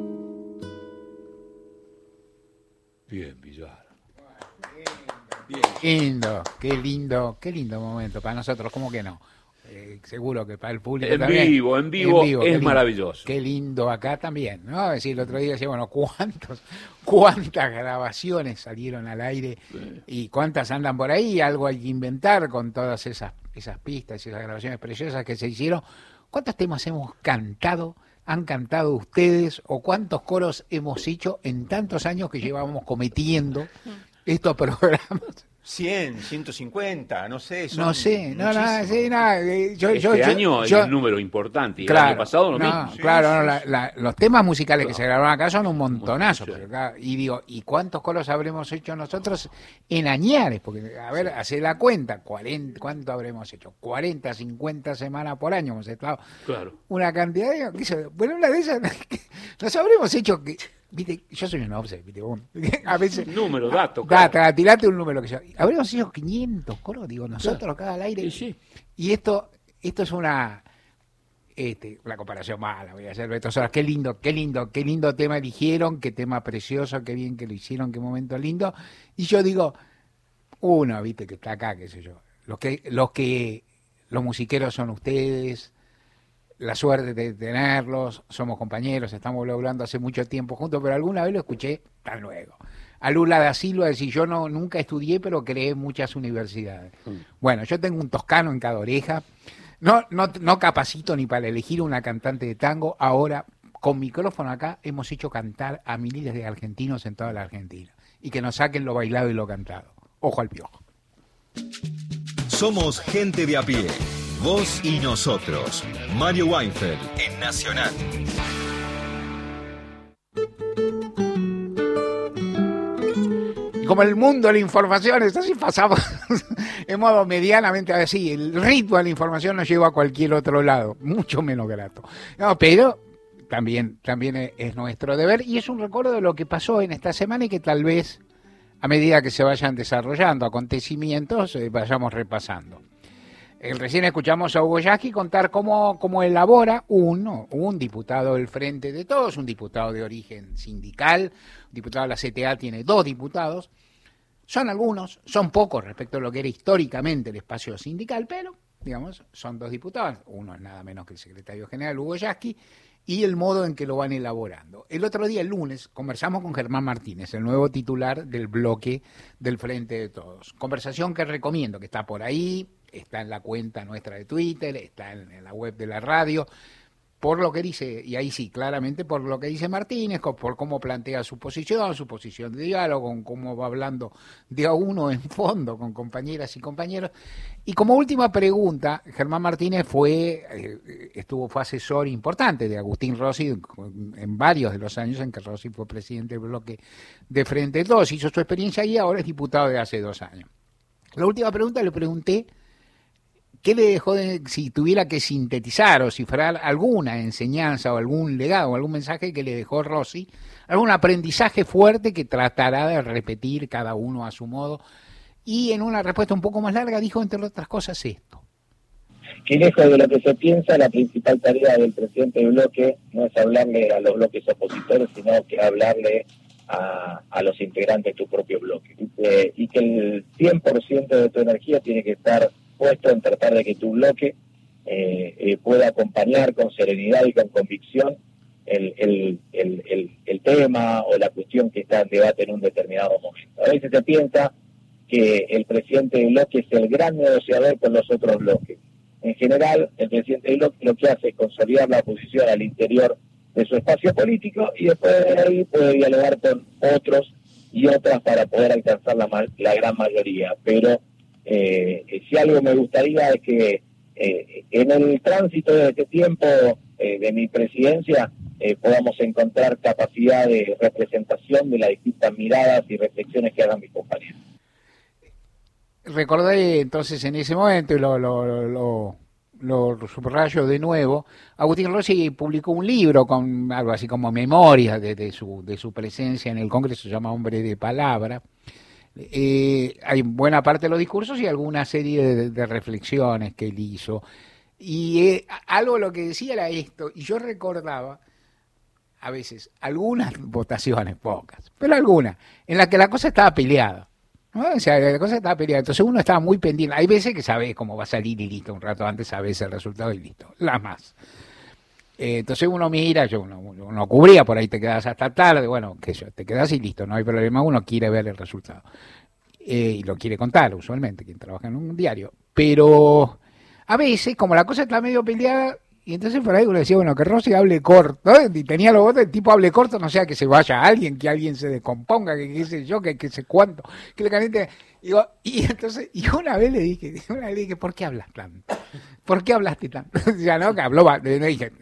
Bien, Villar. Bien. Lindo, qué lindo, qué lindo momento para nosotros, ¿cómo que no? Eh, seguro que para el público en también. Vivo, en vivo, en vivo, es lindo, maravilloso. Qué lindo acá también, ¿no? Es decir, el otro día decía, bueno, ¿cuántos, cuántas grabaciones salieron al aire sí. y cuántas andan por ahí? Algo hay que inventar con todas esas, esas pistas y esas grabaciones preciosas que se hicieron. ¿Cuántos temas hemos cantado, han cantado ustedes o cuántos coros hemos hecho en tantos años que llevábamos cometiendo estos programas? cien, ciento cincuenta, no sé. Son no sé, no, no, sí, no. Yo, este yo, año yo, es un número importante. Y claro, el año pasado lo no, mismo. Sí, claro, sí, no, la, sí. La, los temas musicales claro. que se grabaron acá son un montonazo. Pero, claro, y digo, ¿y cuántos coros habremos hecho nosotros en Añares? Porque, a ver, sí. hace la cuenta, cuarenta, ¿cuánto habremos hecho? cuarenta, cincuenta semanas por año hemos estado. Claro. Una cantidad de... Bueno, una de esas, nos habremos hecho... que Viste, yo soy un obse, viste, bueno, a veces... Número, dato. Data, claro. Tirate un número que yo... Habríamos hecho quinientos coros, digo, nosotros claro. acá al aire. Sí, sí. Y esto, esto es una... Este, una comparación mala, voy a hacer, Beto Solas. Qué lindo, qué lindo, qué lindo tema eligieron, qué tema precioso, qué bien que lo hicieron, qué momento lindo. Y yo digo, uno, viste, que está acá, qué sé yo. Los que, los que, los musiqueros son ustedes... La suerte de tenerlos, somos compañeros, estamos hablando hace mucho tiempo juntos, pero alguna vez lo escuché tan luego. A Lula da Silva decir, yo no nunca estudié, pero creé en muchas universidades. Mm. Bueno, yo tengo un toscano en cada oreja, no, no, no capacito ni para elegir una cantante de tango, ahora con micrófono acá hemos hecho cantar a miles de argentinos en toda la Argentina, y que nos saquen lo bailado y lo cantado. Ojo al piojo. Somos gente de a pie. Vos y nosotros. Mario Weinfeld en Nacional. Y como el mundo de la información está así pasado en modo medianamente así, el ritmo de la información nos lleva a cualquier otro lado, mucho menos grato. No, pero también, también es nuestro deber y es un recuerdo de lo que pasó en esta semana y que tal vez a medida que se vayan desarrollando acontecimientos eh, vayamos repasando. El recién escuchamos a Hugo Yasky contar cómo, cómo elabora un, un diputado del Frente de Todos, un diputado de origen sindical, un diputado de la C T A tiene dos diputados, son algunos, son pocos respecto a lo que era históricamente el espacio sindical, pero, digamos, son dos diputados, uno es nada menos que el secretario general Hugo Yasky, y el modo en que lo van elaborando. El otro día, el lunes, conversamos con Germán Martínez, el nuevo titular del bloque del Frente de Todos. Conversación que recomiendo, que está por ahí, está en la cuenta nuestra de Twitter, está en, en la web de la radio, por lo que dice, y ahí sí, claramente por lo que dice Martínez, por cómo plantea su posición, su posición de diálogo, cómo va hablando de a uno en fondo con compañeras y compañeros. Y como última pregunta, Germán Martínez fue, eh, estuvo, fue asesor importante de Agustín Rossi en varios de los años en que Rossi fue presidente del bloque de Frente de Todos, hizo su experiencia ahí, ahora es diputado de hace dos años. La última pregunta le pregunté, ¿qué le dejó de, si tuviera que sintetizar o cifrar alguna enseñanza o algún legado o algún mensaje que le dejó Rossi, algún aprendizaje fuerte que tratará de repetir cada uno a su modo? Y en una respuesta un poco más larga dijo, entre otras cosas, esto. Que lejos de lo que se piensa, la principal tarea del presidente del bloque no es hablarle a los bloques opositores, sino que hablarle a, a los integrantes de tu propio bloque. Y que, y que el cien por ciento de tu energía tiene que estar puesto en tratar de que tu bloque eh, eh, pueda acompañar con serenidad y con convicción el, el, el, el, el tema o la cuestión que está en debate en un determinado momento. A veces se piensa que el presidente del bloque es el gran negociador con los otros bloques. En general, el presidente del bloque lo que hace es consolidar la oposición al interior de su espacio político y después de ahí puede dialogar con otros y otras para poder alcanzar la, la gran mayoría. Pero Eh, si algo me gustaría es que eh, en el tránsito de este tiempo eh, de mi presidencia eh, podamos encontrar capacidad de representación de las distintas miradas y reflexiones que hagan mis compañeros. Recordé entonces en ese momento, y lo, lo, lo, lo subrayo de nuevo, Agustín Rossi publicó un libro con algo así como memorias de, de, su, de su presencia en el Congreso, se llama Hombre de Palabra. Eh, hay buena parte de los discursos y alguna serie de, de reflexiones que él hizo. Y eh, algo de lo que decía era esto, y yo recordaba a veces algunas votaciones, pocas, pero algunas, en las que la cosa estaba peleada. ¿no? O sea, la cosa estaba peleada. Entonces uno estaba muy pendiente. Hay veces que sabes cómo va a salir y listo. Un rato antes sabes el resultado y listo. Las más. Eh, entonces uno mira, yo uno, uno cubría, por ahí te quedas hasta tarde. Bueno, que yo, te quedas y listo. No hay problema. Uno quiere ver el resultado. Eh, y lo quiere contar, usualmente, quien trabaja en un diario. Pero a veces, como la cosa está medio peleada, y entonces por ahí uno decía, bueno, que Rossi hable corto, ¿no? Y tenía los votos, el tipo hable corto, no sea que se vaya alguien, que alguien se descomponga, que qué sé yo, que qué sé cuánto, que le caliente. Digo, y entonces, y una vez le dije, una vez le dije, ¿por qué hablas tanto? ¿Por qué hablaste tanto? Ya no, que habló, le dije,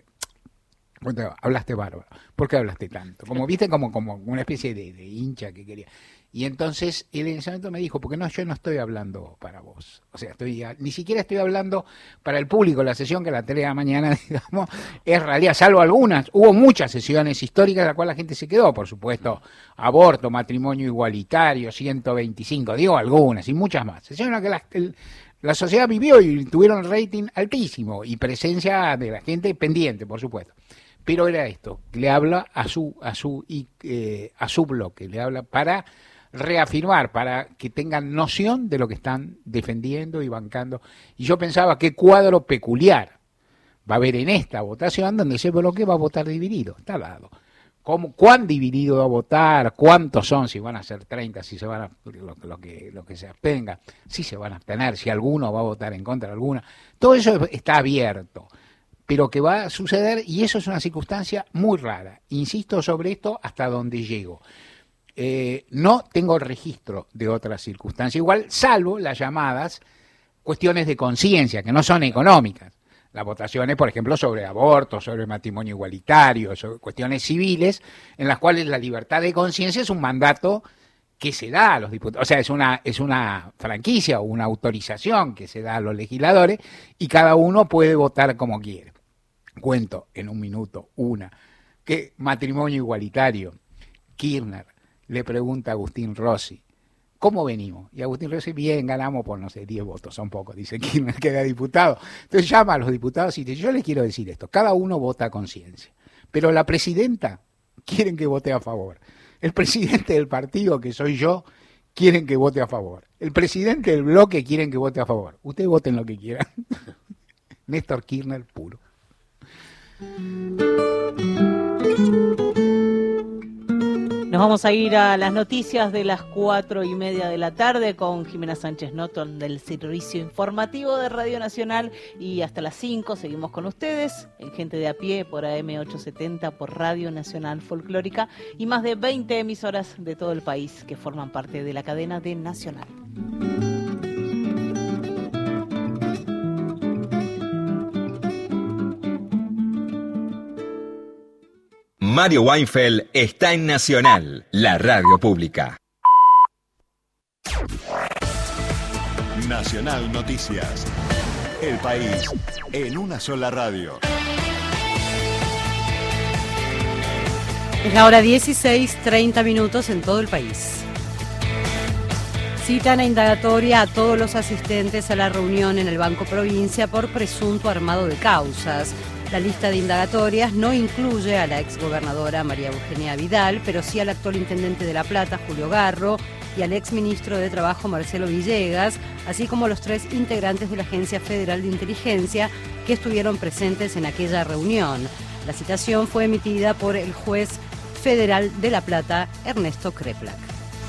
hablaste bárbaro, ¿por qué hablaste tanto? Como viste, como, como una especie de, de hincha que quería. Y entonces él en ese momento me dijo, porque no, yo no estoy hablando para vos. O sea, estoy ni siquiera estoy hablando para el público. La sesión que la tele de mañana, digamos, es realidad, salvo algunas. Hubo muchas sesiones históricas en las cuales la gente se quedó, por supuesto. Aborto, matrimonio igualitario, ciento veinticinco, digo algunas, y muchas más. Sesiones en las que la, el, la sociedad vivió y tuvieron rating altísimo y presencia de la gente pendiente, por supuesto. Pero era esto, le habla a su, a su, eh, a su bloque, le habla para reafirmar, para que tengan noción de lo que están defendiendo y bancando. Y yo pensaba qué cuadro peculiar va a haber en esta votación donde ese bloque va a votar dividido, está al lado. ¿Cómo, ¿Cuán dividido va a votar? ¿Cuántos son? Si van a ser treinta, si se van a, lo, lo, que, lo que se abstenga, si se van a abstener, si alguno va a votar en contra de alguna. Todo eso está abierto, pero que va a suceder, y eso es una circunstancia muy rara. Insisto sobre esto hasta donde llego. Eh, no tengo registro de otras circunstancias, igual, salvo las llamadas cuestiones de conciencia, que no son económicas. Las votaciones, por ejemplo, sobre aborto, sobre matrimonio igualitario, sobre cuestiones civiles, en las cuales la libertad de conciencia es un mandato que se da a los diputados, o sea, es una, es una franquicia o una autorización que se da a los legisladores y cada uno puede votar como quiere. Cuento en un minuto una, que matrimonio igualitario, Kirchner le pregunta a Agustín Rossi, ¿cómo venimos? Y Agustín Rossi, bien, ganamos por, no sé, diez votos, son pocos, dice Kirchner, que era diputado. Entonces llama a los diputados y dice, yo les quiero decir esto, cada uno vota a conciencia, pero la presidenta quieren que vote a favor. El presidente del partido, que soy yo, quieren que vote a favor. El presidente del bloque quieren que vote a favor. Ustedes voten lo que quieran. Néstor Kirchner puro. Nos vamos a ir a las noticias de las cuatro y media de la tarde con Jimena Sánchez Noton del Servicio Informativo de Radio Nacional, y hasta las cinco seguimos con ustedes en Gente de a Pie por A M ochocientos setenta, por Radio Nacional Folclórica y más de veinte emisoras de todo el país que forman parte de la cadena de Nacional. Mario Weinfeld está en Nacional, la radio pública. Nacional Noticias. El país en una sola radio. Es la hora dieciséis, treinta minutos en todo el país. Citan a indagatoria a todos los asistentes a la reunión en el Banco Provincia por presunto armado de causas. La lista de indagatorias no incluye a la exgobernadora María Eugenia Vidal, pero sí al actual intendente de La Plata, Julio Garro, y al exministro de Trabajo, Marcelo Villegas, así como los tres integrantes de la Agencia Federal de Inteligencia que estuvieron presentes en aquella reunión. La citación fue emitida por el juez federal de La Plata, Ernesto Kreplak.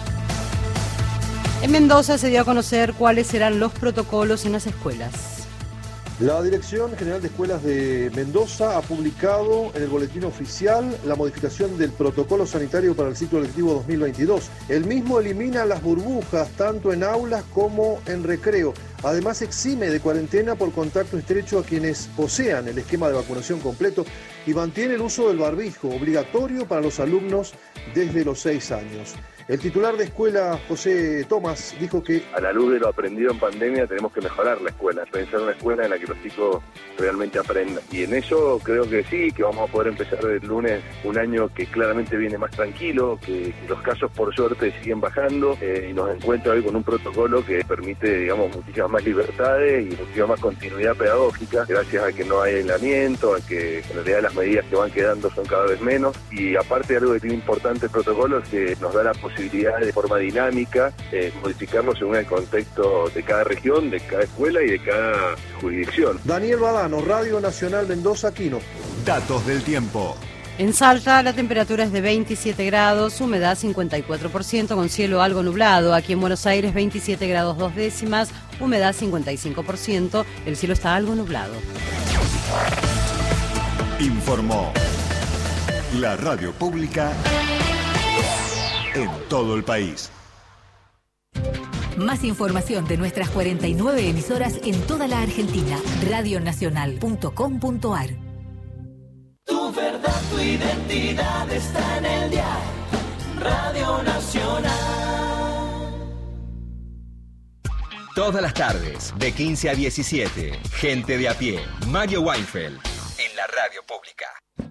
En Mendoza se dio a conocer cuáles serán los protocolos en las escuelas. La Dirección General de Escuelas de Mendoza ha publicado en el boletín oficial la modificación del protocolo sanitario para el ciclo lectivo dos mil veintidós. El mismo elimina las burbujas tanto en aulas como en recreo. Además, exime de cuarentena por contacto estrecho a quienes posean el esquema de vacunación completo y mantiene el uso del barbijo obligatorio para los alumnos desde los seis años. El titular de escuela, José Tomás, dijo que a la luz de lo aprendido en pandemia tenemos que mejorar la escuela, pensar una escuela en la que los chicos realmente aprendan. Y en eso creo que sí, que vamos a poder empezar el lunes un año que claramente viene más tranquilo, que, que los casos por suerte siguen bajando eh, y nos encuentra hoy con un protocolo que permite, digamos, muchísima muchísimas más libertades y muchísima más continuidad pedagógica, gracias a que no hay aislamiento, a que en realidad las medidas que van quedando son cada vez menos, y aparte algo que tiene importante el protocolo es que nos da la posibilidad de forma dinámica eh, modificarlo según el contexto de cada región, de cada escuela y de cada jurisdicción. Daniel Badano, Radio Nacional Mendoza, Quino. Datos del tiempo. En Salta la temperatura es de veintisiete grados, humedad cincuenta y cuatro por ciento, con cielo algo nublado. Aquí en Buenos Aires veintisiete grados dos décimas, humedad cincuenta y cinco por ciento, el cielo está algo nublado. Informó la radio pública en todo el país. Más información de nuestras cuarenta y nueve emisoras en toda la Argentina. radio nacional punto com punto ar. Tu verdad, tu identidad está en el diario Radio Nacional. Todas las tardes, de quince a diecisiete, Gente de a pie, Mario Weinfeld, en la radio pública.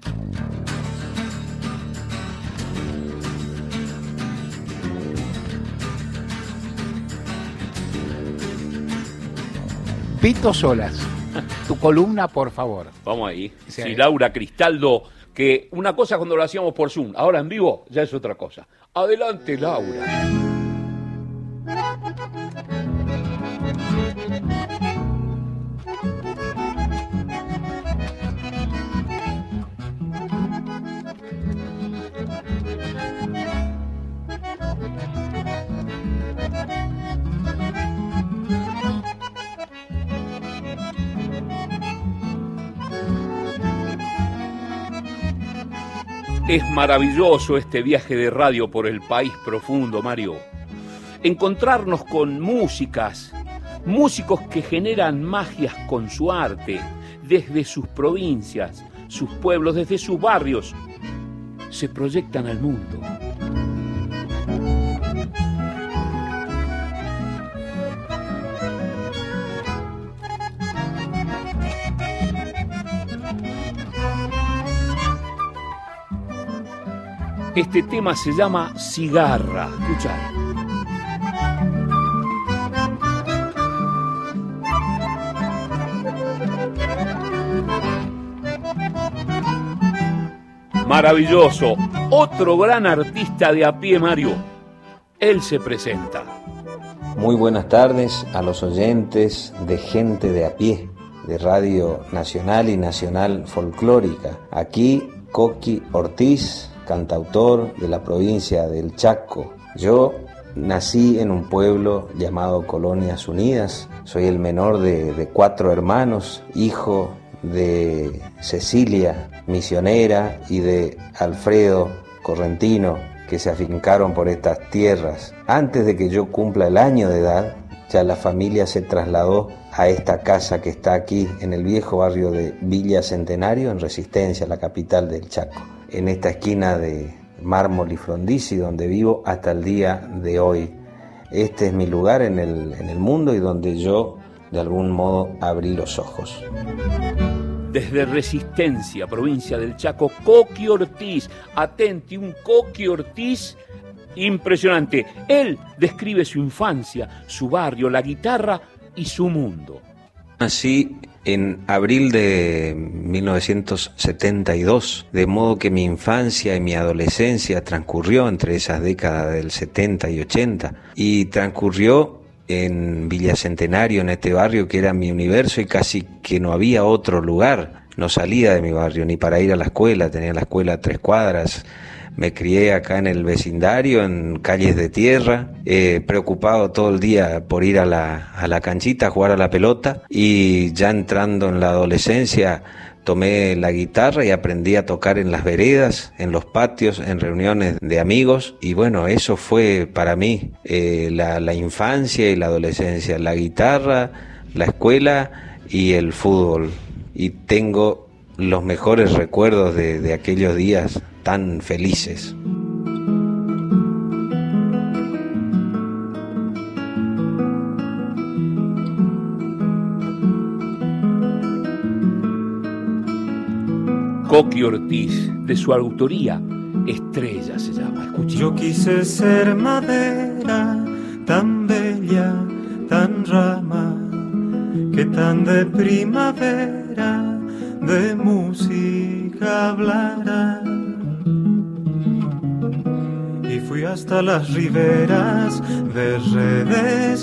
Pito Solas, tu columna, por favor. Vamos ahí. Sí, Sí, Laura Cristaldo, que una cosa cuando lo hacíamos por Zoom, ahora en vivo ya es otra cosa. Adelante, Laura. Es maravilloso este viaje de radio por el país profundo, Mario. Encontrarnos con músicas, músicos que generan magias con su arte, desde sus provincias, sus pueblos, desde sus barrios, se proyectan al mundo. Este tema se llama Cigarra. Escuchá. Maravilloso. Otro gran artista de a pie, Mario. Él se presenta. Muy buenas tardes a los oyentes de Gente de a pie, de Radio Nacional y Nacional Folclórica. Aquí, Coqui Ortiz, cantautor de la provincia del Chaco. Yo nací en un pueblo llamado Colonias Unidas. Soy el menor de, de cuatro hermanos, hijo de Cecilia, misionera, y de Alfredo Correntino, que se afincaron por estas tierras. Antes de que yo cumpla el año de edad, ya la familia se trasladó a esta casa que está aquí en el viejo barrio de Villa Centenario, en Resistencia, la capital del Chaco, en esta esquina de Mármol y Frondizi, donde vivo hasta el día de hoy. Este es mi lugar en el, en el mundo y donde yo, de algún modo, abrí los ojos. Desde Resistencia, provincia del Chaco, Coqui Ortiz. Atenti, un Coqui Ortiz impresionante. Él describe su infancia, su barrio, la guitarra y su mundo. Nací en abril de mil novecientos setenta y dos, de modo que mi infancia y mi adolescencia transcurrió entre esas décadas del setenta y ochenta, y transcurrió en Villa Centenario, en este barrio que era mi universo y casi que no había otro lugar. No salía de mi barrio ni para ir a la escuela, tenía la escuela a tres cuadras. Me crié acá en el vecindario, en calles de tierra, eh, preocupado todo el día por ir a la, a la canchita a jugar a la pelota, y ya entrando en la adolescencia tomé la guitarra y aprendí a tocar en las veredas, en los patios, en reuniones de amigos, y bueno, eso fue para mí eh, la, la infancia y la adolescencia, la guitarra, la escuela y el fútbol, y tengo los mejores recuerdos de, de aquellos días tan felices. Coqui Ortiz, de su autoría, Estrella se llama. Escuchen. Yo quise ser madera tan bella, tan rama que tan de primavera de música hablará. Y fui hasta las riberas de redes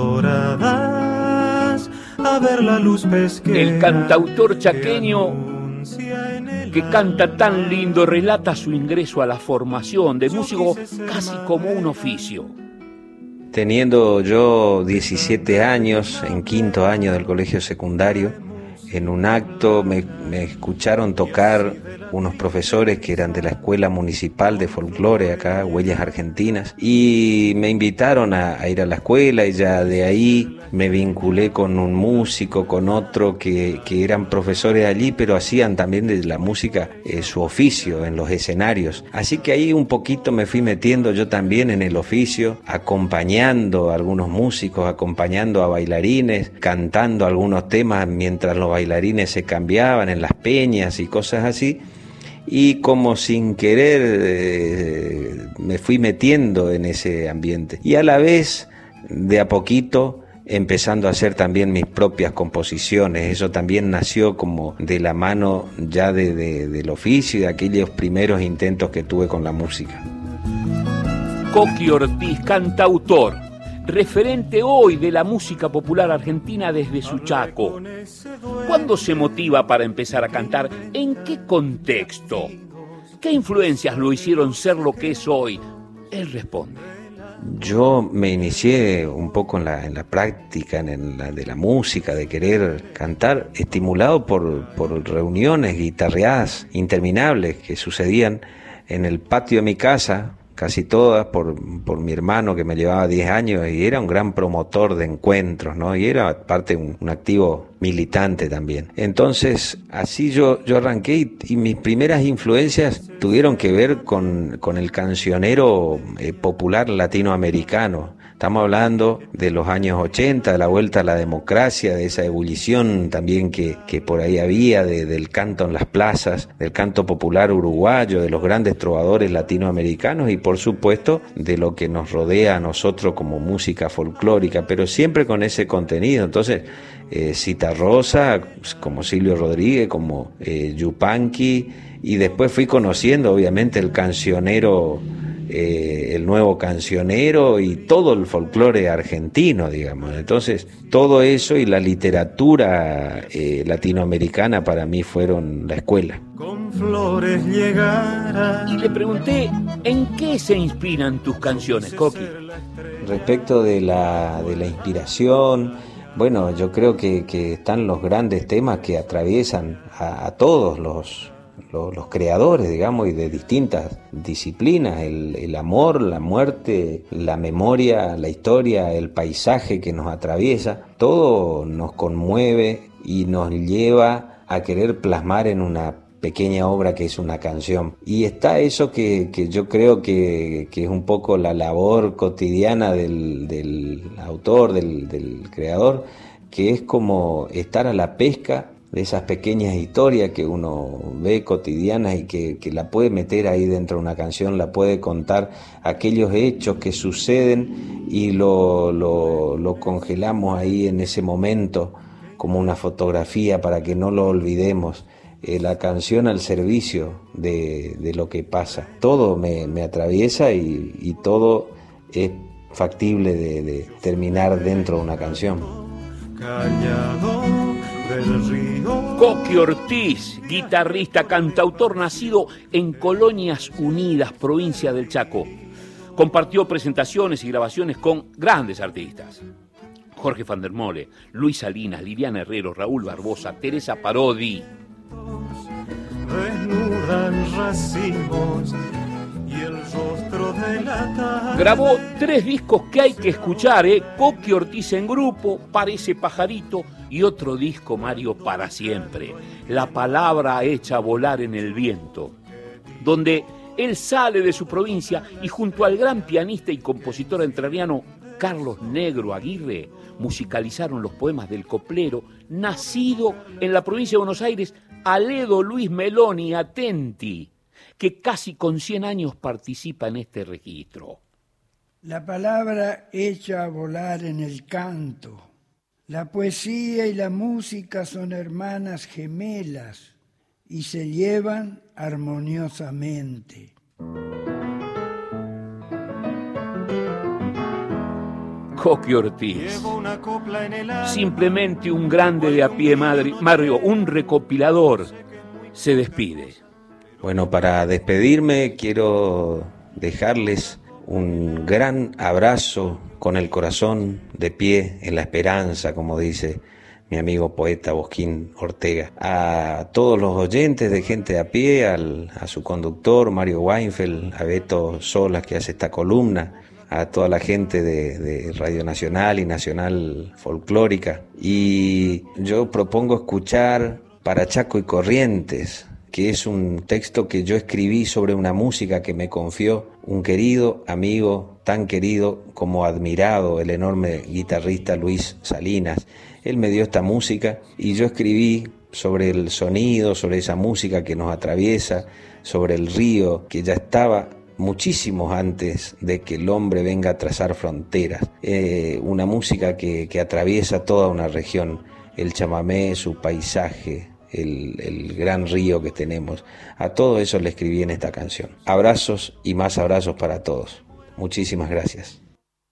doradas a ver la luz pesquera. El cantautor chaqueño que canta tan lindo relata su ingreso a la formación de músico casi como un oficio. Teniendo yo diecisiete años, en quinto año del colegio secundario, en un acto me, me escucharon tocar unos profesores que eran de la Escuela Municipal de Folclore acá, Huellas Argentinas, y me invitaron a, a ir a la escuela, y ya de ahí me vinculé con un músico, con otro que, que eran profesores allí, pero hacían también de la música eh, su oficio en los escenarios. Así que ahí un poquito me fui metiendo yo también en el oficio, acompañando a algunos músicos, acompañando a bailarines, cantando algunos temas mientras los bailarines se cambiaban en las peñas y cosas así. Y como sin querer eh, me fui metiendo en ese ambiente. Y a la vez, de a poquito, empezando a hacer también mis propias composiciones. Eso también nació como de la mano ya de, de, del oficio y de aquellos primeros intentos que tuve con la música. Coqui Ortiz, cantautor, referente hoy de la música popular argentina desde su Chaco. ¿Cuándo se motiva para empezar a cantar? ¿En qué contexto? ¿Qué influencias lo hicieron ser lo que es hoy? Él responde. Yo me inicié un poco en la, en la práctica en la, de la música, de querer cantar, estimulado por, por reuniones, guitarreadas interminables que sucedían en el patio de mi casa, casi todas por, por mi hermano que me llevaba diez años y era un gran promotor de encuentros, ¿no? Y era aparte un, un activo militante también. Entonces, así yo, yo arranqué y, y mis primeras influencias tuvieron que ver con, con el cancionero eh, popular latinoamericano. Estamos hablando de los años ochenta, de la vuelta a la democracia, de esa ebullición también que, que por ahí había, de, del canto en las plazas, del canto popular uruguayo, de los grandes trovadores latinoamericanos y por supuesto de lo que nos rodea a nosotros como música folclórica, pero siempre con ese contenido. Entonces, eh, Citarrosa, como Silvio Rodríguez, como eh, Yupanqui, y después fui conociendo obviamente el cancionero, Eh, el nuevo cancionero y todo el folclore argentino, digamos. Entonces, todo eso y la literatura eh, latinoamericana para mí fueron la escuela. Con flores llegará. Y le pregunté, ¿en qué se inspiran tus canciones, Coqui? Respecto de la, de la inspiración, bueno, yo creo que, que están los grandes temas que atraviesan a, a todos los Los, los creadores, digamos, y de distintas disciplinas, el, el amor, la muerte, la memoria, la historia, el paisaje que nos atraviesa, todo nos conmueve y nos lleva a querer plasmar en una pequeña obra que es una canción. Y está eso que, que yo creo que, que es un poco la labor cotidiana del, del autor, del, del creador, que es como estar a la pesca de esas pequeñas historias que uno ve cotidianas y que, que la puede meter ahí dentro de una canción, la puede contar aquellos hechos que suceden y lo, lo, lo congelamos ahí en ese momento como una fotografía para que no lo olvidemos. Eh, la canción al servicio de, de lo que pasa. Todo me, me atraviesa y, y todo es factible de, de terminar dentro de una canción. Callado del río. Coqui Ortiz, guitarrista, cantautor nacido en Colonias Unidas, provincia del Chaco. Compartió presentaciones y grabaciones con grandes artistas. Jorge van der Mole, Luis Salinas, Liliana Herrero, Raúl Barbosa, Teresa Parodi. Desnudan racimos y el rostro de la tarde. Grabó tres discos que hay que escuchar, ¿eh? Coqui Ortiz en grupo, Parece Pajarito, y otro disco, Mario, para siempre, La palabra hecha volar en el viento, donde él sale de su provincia y junto al gran pianista y compositor entrerriano Carlos Negro Aguirre musicalizaron los poemas del coplero, nacido en la provincia de Buenos Aires, Aledo Luis Meloni Atenti, que casi con cien años participa en este registro. La palabra hecha a volar en el canto, La poesía y la música son hermanas gemelas y se llevan armoniosamente. Coqui Ortiz, simplemente un grande de a pie, Mario, un recopilador, se despide. Bueno, para despedirme quiero dejarles un gran abrazo con el corazón de pie en la esperanza, como dice mi amigo poeta Bosquín Ortega. A todos los oyentes de Gente de a Pie, al, a su conductor Mario Weinfeld, a Beto Solas que hace esta columna, a toda la gente de, de Radio Nacional y Nacional Folclórica. Y yo propongo escuchar Para Chaco y Corrientes, que es un texto que yo escribí sobre una música que me confió un querido amigo, tan querido como admirado, el enorme guitarrista Luis Salinas. Él me dio esta música y yo escribí sobre el sonido, sobre esa música que nos atraviesa, sobre el río que ya estaba muchísimos antes de que el hombre venga a trazar fronteras. Eh, una música que, que atraviesa toda una región, el chamamé, su paisaje, el, el gran río que tenemos. A todo eso le escribí en esta canción. Abrazos y más abrazos para todos. Muchísimas gracias.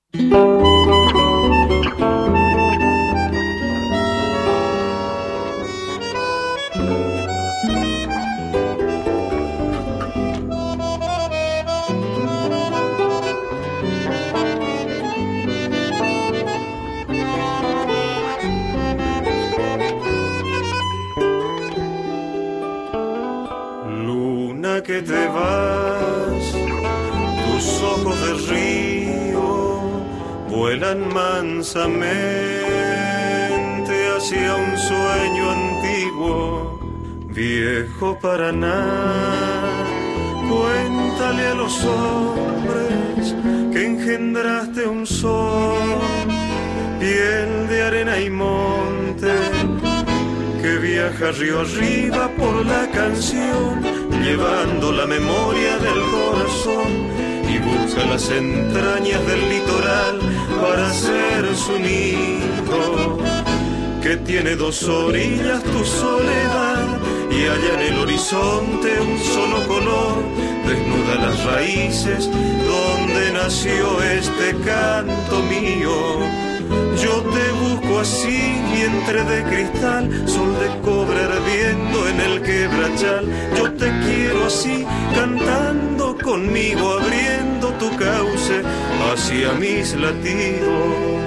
Que te vas, tus ojos de río vuelan mansamente hacia un sueño antiguo, viejo Paraná. Cuéntale a los hombres que engendraste un sol, piel de arena y monte, que viaja río arriba por la canción, llevando la memoria del corazón y busca las entrañas del litoral para hacer su nido, que tiene dos orillas tu soledad y allá en el horizonte un solo color desnuda las raíces donde nació este canto mío. Yo te busco así, vientre de cristal, sol de cobre ardiendo en el quebrachal. Yo te quiero así, cantando conmigo, abriendo tu cauce hacia mis latidos.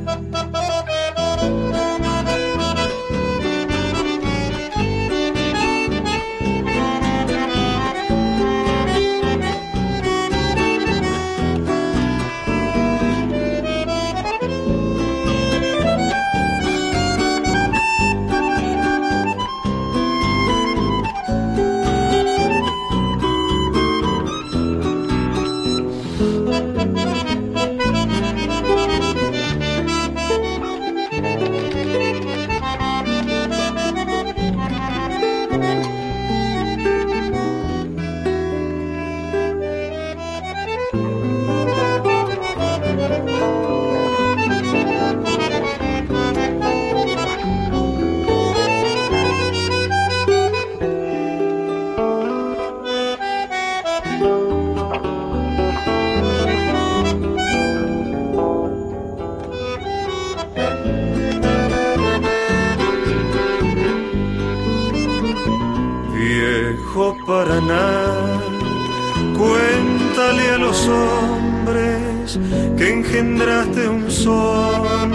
Paraná, cuéntale a los hombres que engendraste un sol,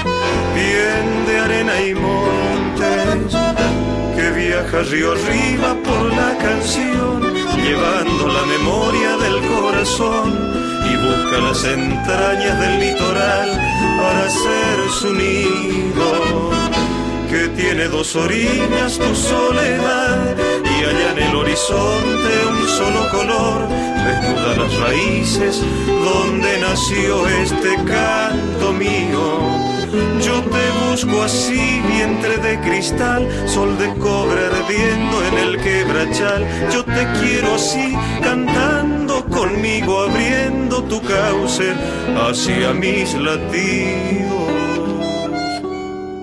bien de arena y montes, que viaja río arriba por la canción, llevando la memoria del corazón y busca las entrañas del litoral para hacer su nido, que tiene dos orillas tu soledad y allá en el horizonte un solo color desnuda las raíces donde nació este canto mío. Yo te busco así, vientre de cristal, sol de cobre ardiendo en el quebrachal. Yo te quiero así, cantando conmigo, abriendo tu cauce hacia mis latidos.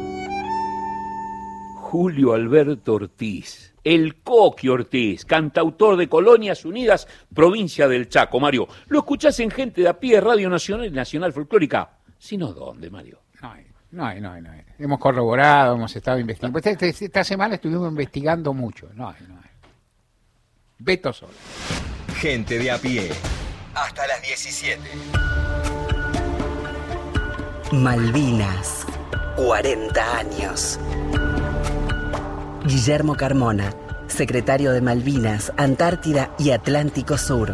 Julio Alberto Ortiz, el Coqui Ortiz, cantautor de Colonias Unidas, provincia del Chaco. Mario, lo escuchás en Gente de a Pie, Radio Nacional y Nacional Folclórica. Si no, ¿dónde, Mario? No hay, no hay, no hay, no hay. Hemos corroborado, hemos estado investigando. Esta, esta, esta semana estuvimos investigando mucho. No hay, no hay. Beto Sola. Gente de a Pie. Hasta las diecisiete. Malvinas, cuarenta años. Guillermo Carmona, secretario de Malvinas, Antártida y Atlántico Sur.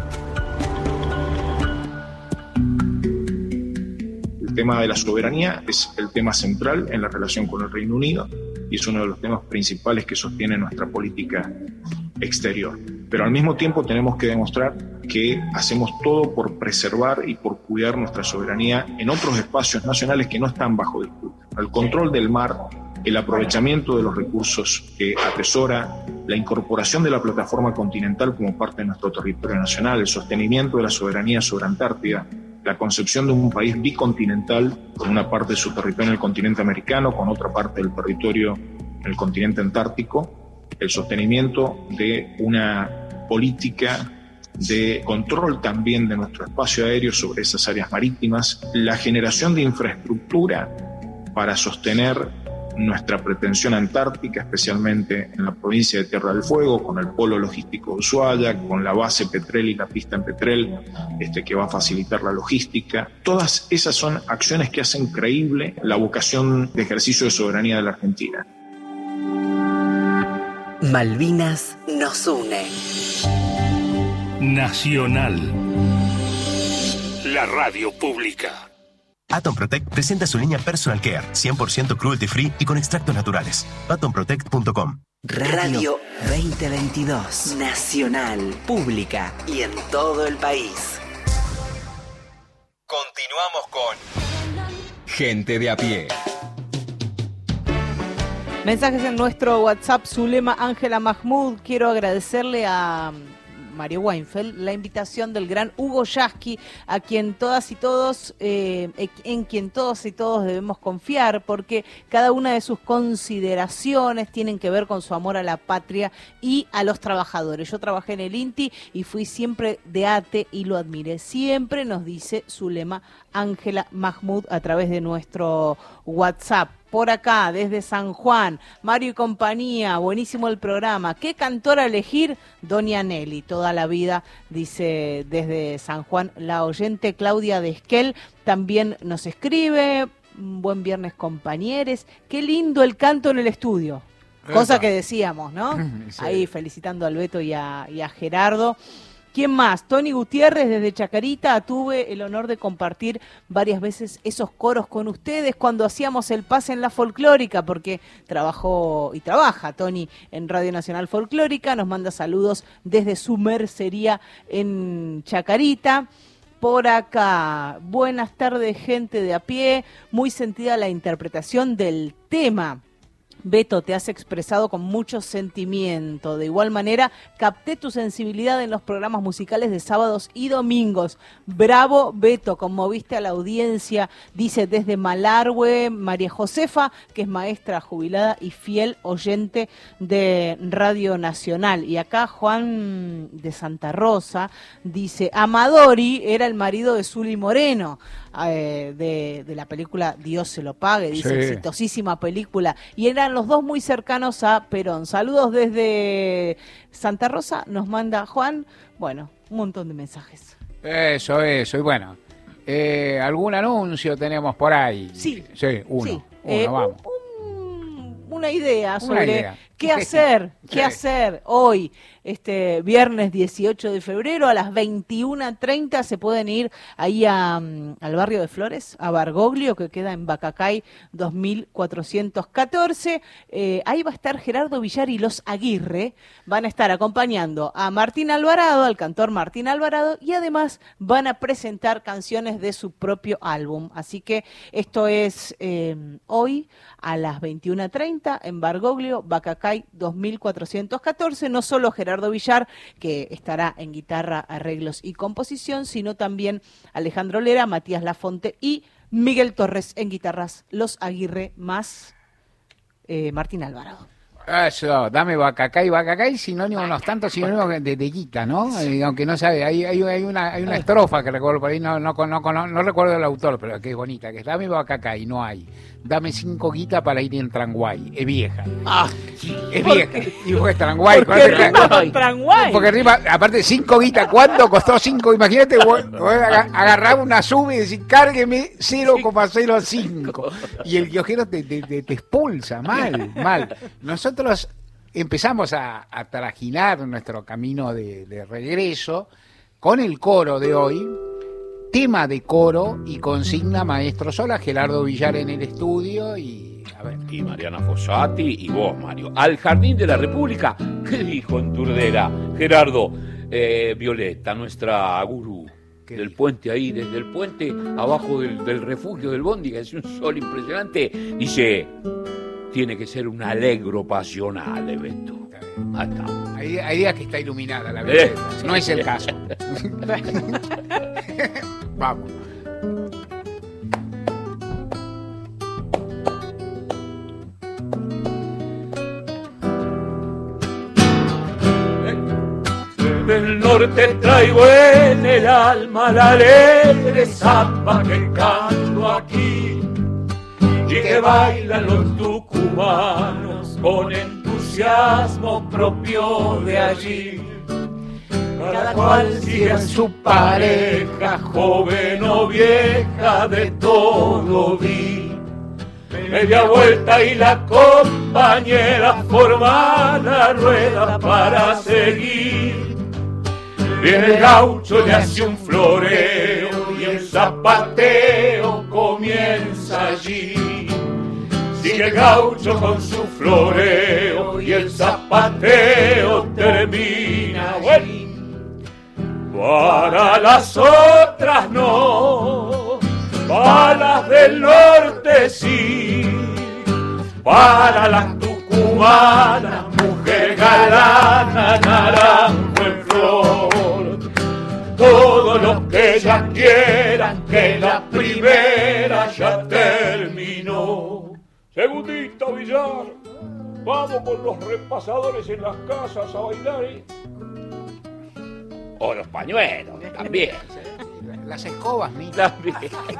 El tema de la soberanía es el tema central en la relación con el Reino Unido y es uno de los temas principales que sostiene nuestra política exterior. Pero al mismo tiempo tenemos que demostrar que hacemos todo por preservar y por cuidar nuestra soberanía en otros espacios nacionales que no están bajo disputa. El control del mar, el aprovechamiento de los recursos que atesora, la incorporación de la plataforma continental como parte de nuestro territorio nacional, el sostenimiento de la soberanía sobre Antártida, la concepción de un país bicontinental, con una parte de su territorio en el continente americano, con otra parte del territorio en el continente antártico, el sostenimiento de una política de control también de nuestro espacio aéreo sobre esas áreas marítimas, la generación de infraestructura para sostener nuestra pretensión antártica, especialmente en la provincia de Tierra del Fuego, con el polo logístico de Ushuaia, con la base Petrel y la pista en Petrel, este, que va a facilitar la logística. Todas esas son acciones que hacen creíble la vocación de ejercicio de soberanía de la Argentina. Malvinas nos une. Nacional. La radio pública. Atom Protect presenta su línea Personal Care, cien por ciento cruelty free y con extractos naturales. atom protect punto com. Radio veinte veintidós. Nacional, pública y en todo el país. Continuamos con Gente de a Pie. Mensajes en nuestro WhatsApp. Zulema Ángela Mahmoud. Quiero agradecerle a Mario Weinfeld la invitación del gran Hugo Yasky, a quien todas y todos, eh, en quien todos y todos debemos confiar, porque cada una de sus consideraciones tienen que ver con su amor a la patria y a los trabajadores. Yo trabajé en el INTI y fui siempre de ATE y lo admiré. Siempre nos dice Zulema Ángela Mahmoud a través de nuestro WhatsApp. Por acá, desde San Juan, Mario y compañía, buenísimo el programa. ¿Qué cantora elegir? Doña Nelly, toda la vida, dice desde San Juan la oyente Claudia de Esquel. También nos escribe, buen viernes compañeros. Qué lindo el canto en el estudio. Cosa Epa. que decíamos, ¿no? Sí. Ahí felicitando al Beto y a, y a Gerardo. ¿Quién más? Tony Gutiérrez desde Chacarita. Tuve el honor de compartir varias veces esos coros con ustedes cuando hacíamos el pase en la folclórica, porque trabajó y trabaja Tony en Radio Nacional Folclórica. Nos manda saludos desde su mercería en Chacarita. Por acá, buenas tardes, gente de a pie. Muy sentida la interpretación del tema. Beto, te has expresado con mucho sentimiento. De igual manera, capté tu sensibilidad en los programas musicales de sábados y domingos. Bravo, Beto, conmoviste a la audiencia, dice desde Malargüe María Josefa, que es maestra jubilada y fiel oyente de Radio Nacional. Y acá Juan de Santa Rosa dice, Amadori era el marido de Zuli Moreno. Eh, de, de la película Dios se lo pague, dice, sí. Exitosísima película, y eran los dos muy cercanos a Perón. Saludos desde Santa Rosa, nos manda Juan, bueno, un montón de mensajes. Eso, eso, y bueno, eh, ¿algún anuncio tenemos por ahí? Sí. Sí, uno, sí. uno, Eh, vamos. un, una idea sobre Una idea. qué hacer, qué Sí. hacer hoy, este viernes dieciocho de febrero a las veintiuna treinta. Se pueden ir ahí a, mm, al barrio de Flores, a Bargoglio, que queda en Bacacay dos mil cuatrocientos catorce. Eh, ahí va a estar Gerardo Villar y los Aguirre. Van a estar acompañando a Martín Alvarado, al cantor Martín Alvarado, y además van a presentar canciones de su propio álbum. Así que esto es eh, hoy a las veintiuna treinta en Bargoglio, Bacacay dos mil cuatrocientos catorce. No solo Gerardo Villar, que estará en guitarra, arreglos y composición, sino también Alejandro Lera, Matías Lafonte y Miguel Torres en guitarras, los Aguirre más eh, Martín Alvarado. Eso, dame Bacacay. Bacacay sinónimo, no tanto sinónimo de, de guita, ¿no? Eh, aunque no sabe, hay, hay, hay, una, hay una estrofa que recuerdo por ahí, no, no, no, no, no recuerdo el autor, pero que es bonita, que es dame Bacacay, no hay. Dame cinco guitas para ir en Tranguay. Es vieja. Ah, es vieja. Y fue Tranguay. ¿Por qué rima con Tranguay? Porque rima, aparte, cinco guitas, ¿cuánto costó cinco? Imagínate, vos, vos agarrar una sube y decir, cárgueme cero coma cero cinco. Y el guiojero te, te, te, te expulsa, mal, mal. Nosotros empezamos a, a trajinar nuestro camino de, de regreso con el coro de hoy. Tema de coro y consigna Maestro Sola, Gerardo Villar en el estudio y a ver. Y Mariana Fossati y vos, Mario. Al Jardín de la República, ¿qué dijo en Turdera? Gerardo, eh, Violeta, nuestra gurú del puente ahí, desde el puente abajo del, del refugio del Bondi, que es un sol impresionante, dice, tiene que ser un alegro pasional, Beto. Hasta. Hay, hay días que está iluminada la Violeta, eh. no es el caso. Vamos. Del norte traigo en el alma la alegre samba que canto aquí y que bailan los tucumanos con entusiasmo propio de allí. Cada cual sigue a su pareja, joven o vieja, de todo vi. Media vuelta y la compañera forma la rueda para seguir. Viene el gaucho, le hace un floreo y el zapateo comienza allí. Sigue el gaucho con su floreo y el zapateo termina allí. Para las otras no, para las del norte sí, para las tucumanas, mujer galana, naranjo en flor. Todos los que ya quieran que la primera ya terminó. Segundito, Villar, vamos con los repasadores en las casas a bailar, ¿eh? O los pañuelos, también. Las escobas, mi. También.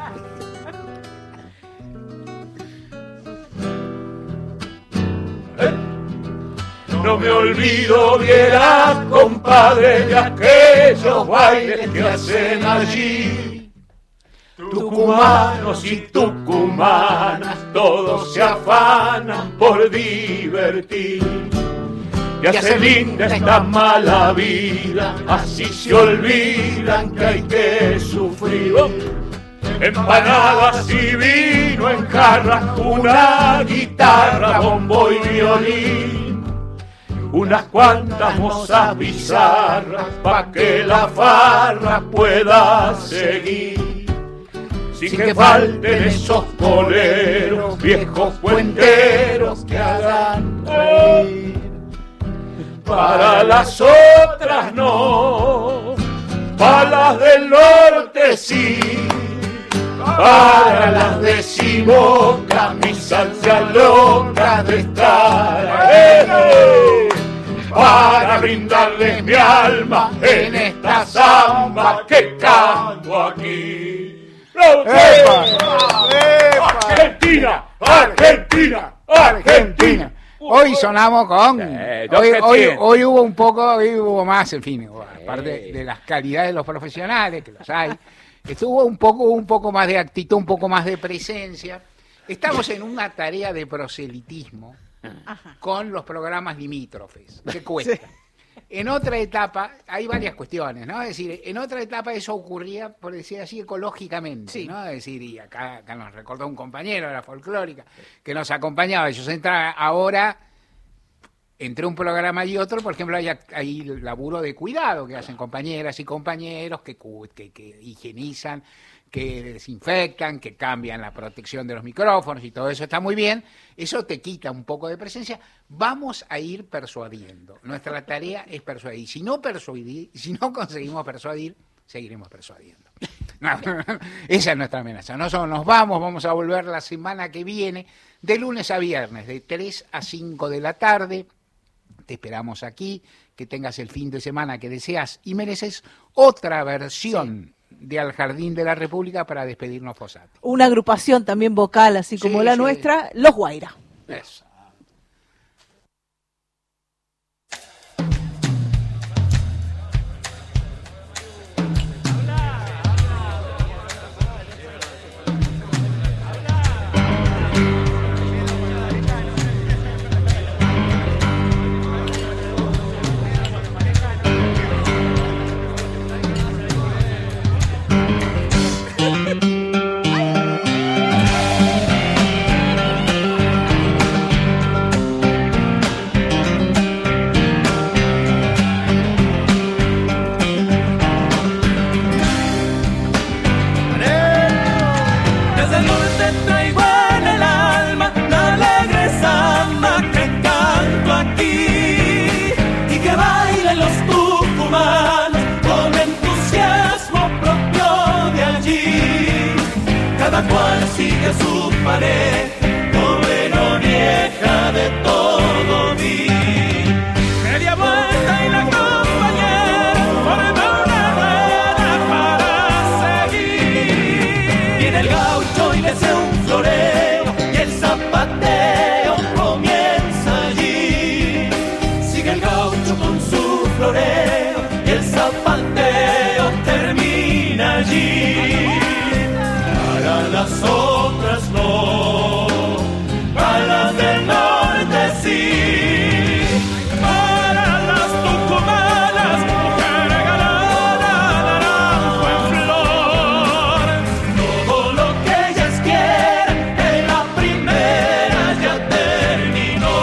No me olvido, viera, compadre, de aquellos bailes que hacen allí. Tucumanos y tucumanas, todos se afanan por divertir. Y hace linda esta mala vida, así se olvidan que hay que sufrir. Empanadas y vino en jarras, una guitarra, bombo y violín, unas cuantas mozas bizarras pa' que la farra pueda seguir. Sin que falten esos boleros, viejos puenteros que hagan reír. Para las otras no, para las del norte sí, para las de Simoca, mi salsa loca de estar alegre, para brindarles mi alma en esta samba que canto aquí. ¡Epa! ¡Epa! Argentina, Argentina, Argentina. Hoy sonamos con... Eh, hoy, hoy, hoy hubo un poco, hoy hubo más, en fin, aparte de las calidades de los profesionales, que los hay, estuvo un poco, un poco más de actitud, un poco más de presencia. Estamos en una tarea de proselitismo con los programas limítrofes, que cuesta. Sí. En otra etapa, hay varias cuestiones, ¿no? Es decir, en otra etapa eso ocurría, por decir así, ecológicamente, sí. ¿no? Es decir, y acá, acá nos recordó un compañero de la folclórica que nos acompañaba. Ellos entran ahora, entre un programa y otro, por ejemplo, hay, hay laburo de cuidado que hacen compañeras y compañeros que, que, que higienizan, que desinfectan, que cambian la protección de los micrófonos y todo eso está muy bien. Eso te quita un poco de presencia. Vamos a ir persuadiendo. Nuestra tarea es persuadir. Si no persuadir, si no conseguimos persuadir, seguiremos persuadiendo. No, esa es nuestra amenaza. Nosotros nos vamos, vamos a volver la semana que viene, de lunes a viernes, de tres a cinco de la tarde. Te esperamos aquí, que tengas el fin de semana que deseas y mereces otra versión sí. de Al Jardín de la República para despedirnos Fossati. Una agrupación también vocal, así como sí, la sí. nuestra, Los Guaira. Eso. Sigue su pared, joven o vieja de todo vi. Media vuelta y la compañera forma una rueda para seguir. Viene el gaucho y le hace un floreo y el zapateo comienza allí. Sigue el gaucho con su floreo y el zapateo termina allí. Para las otras no, para las del norte sí, para las tucumanas, mujer galana, naranjo en flor. Todo lo que ellas quieren en la primera ya terminó.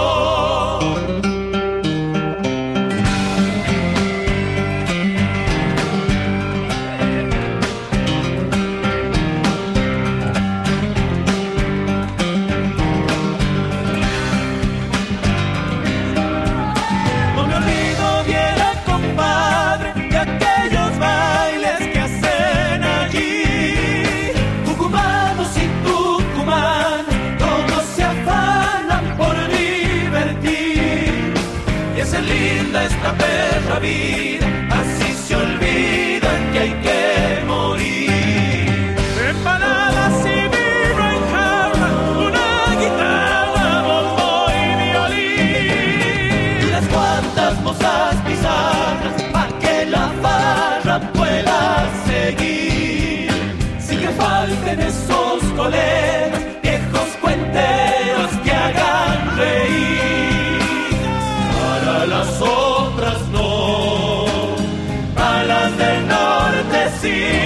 Esta perra vida, así se olvida que hay que morir. Empanadas y vino en jarra, una guitarra, bombo y violín. Unas cuantas mozas pizarras, pa' que la farra pueda seguir. Sin que falten esos colegas, viejos cuenteros que hagan reír. Para las otras no, a las del norte sí.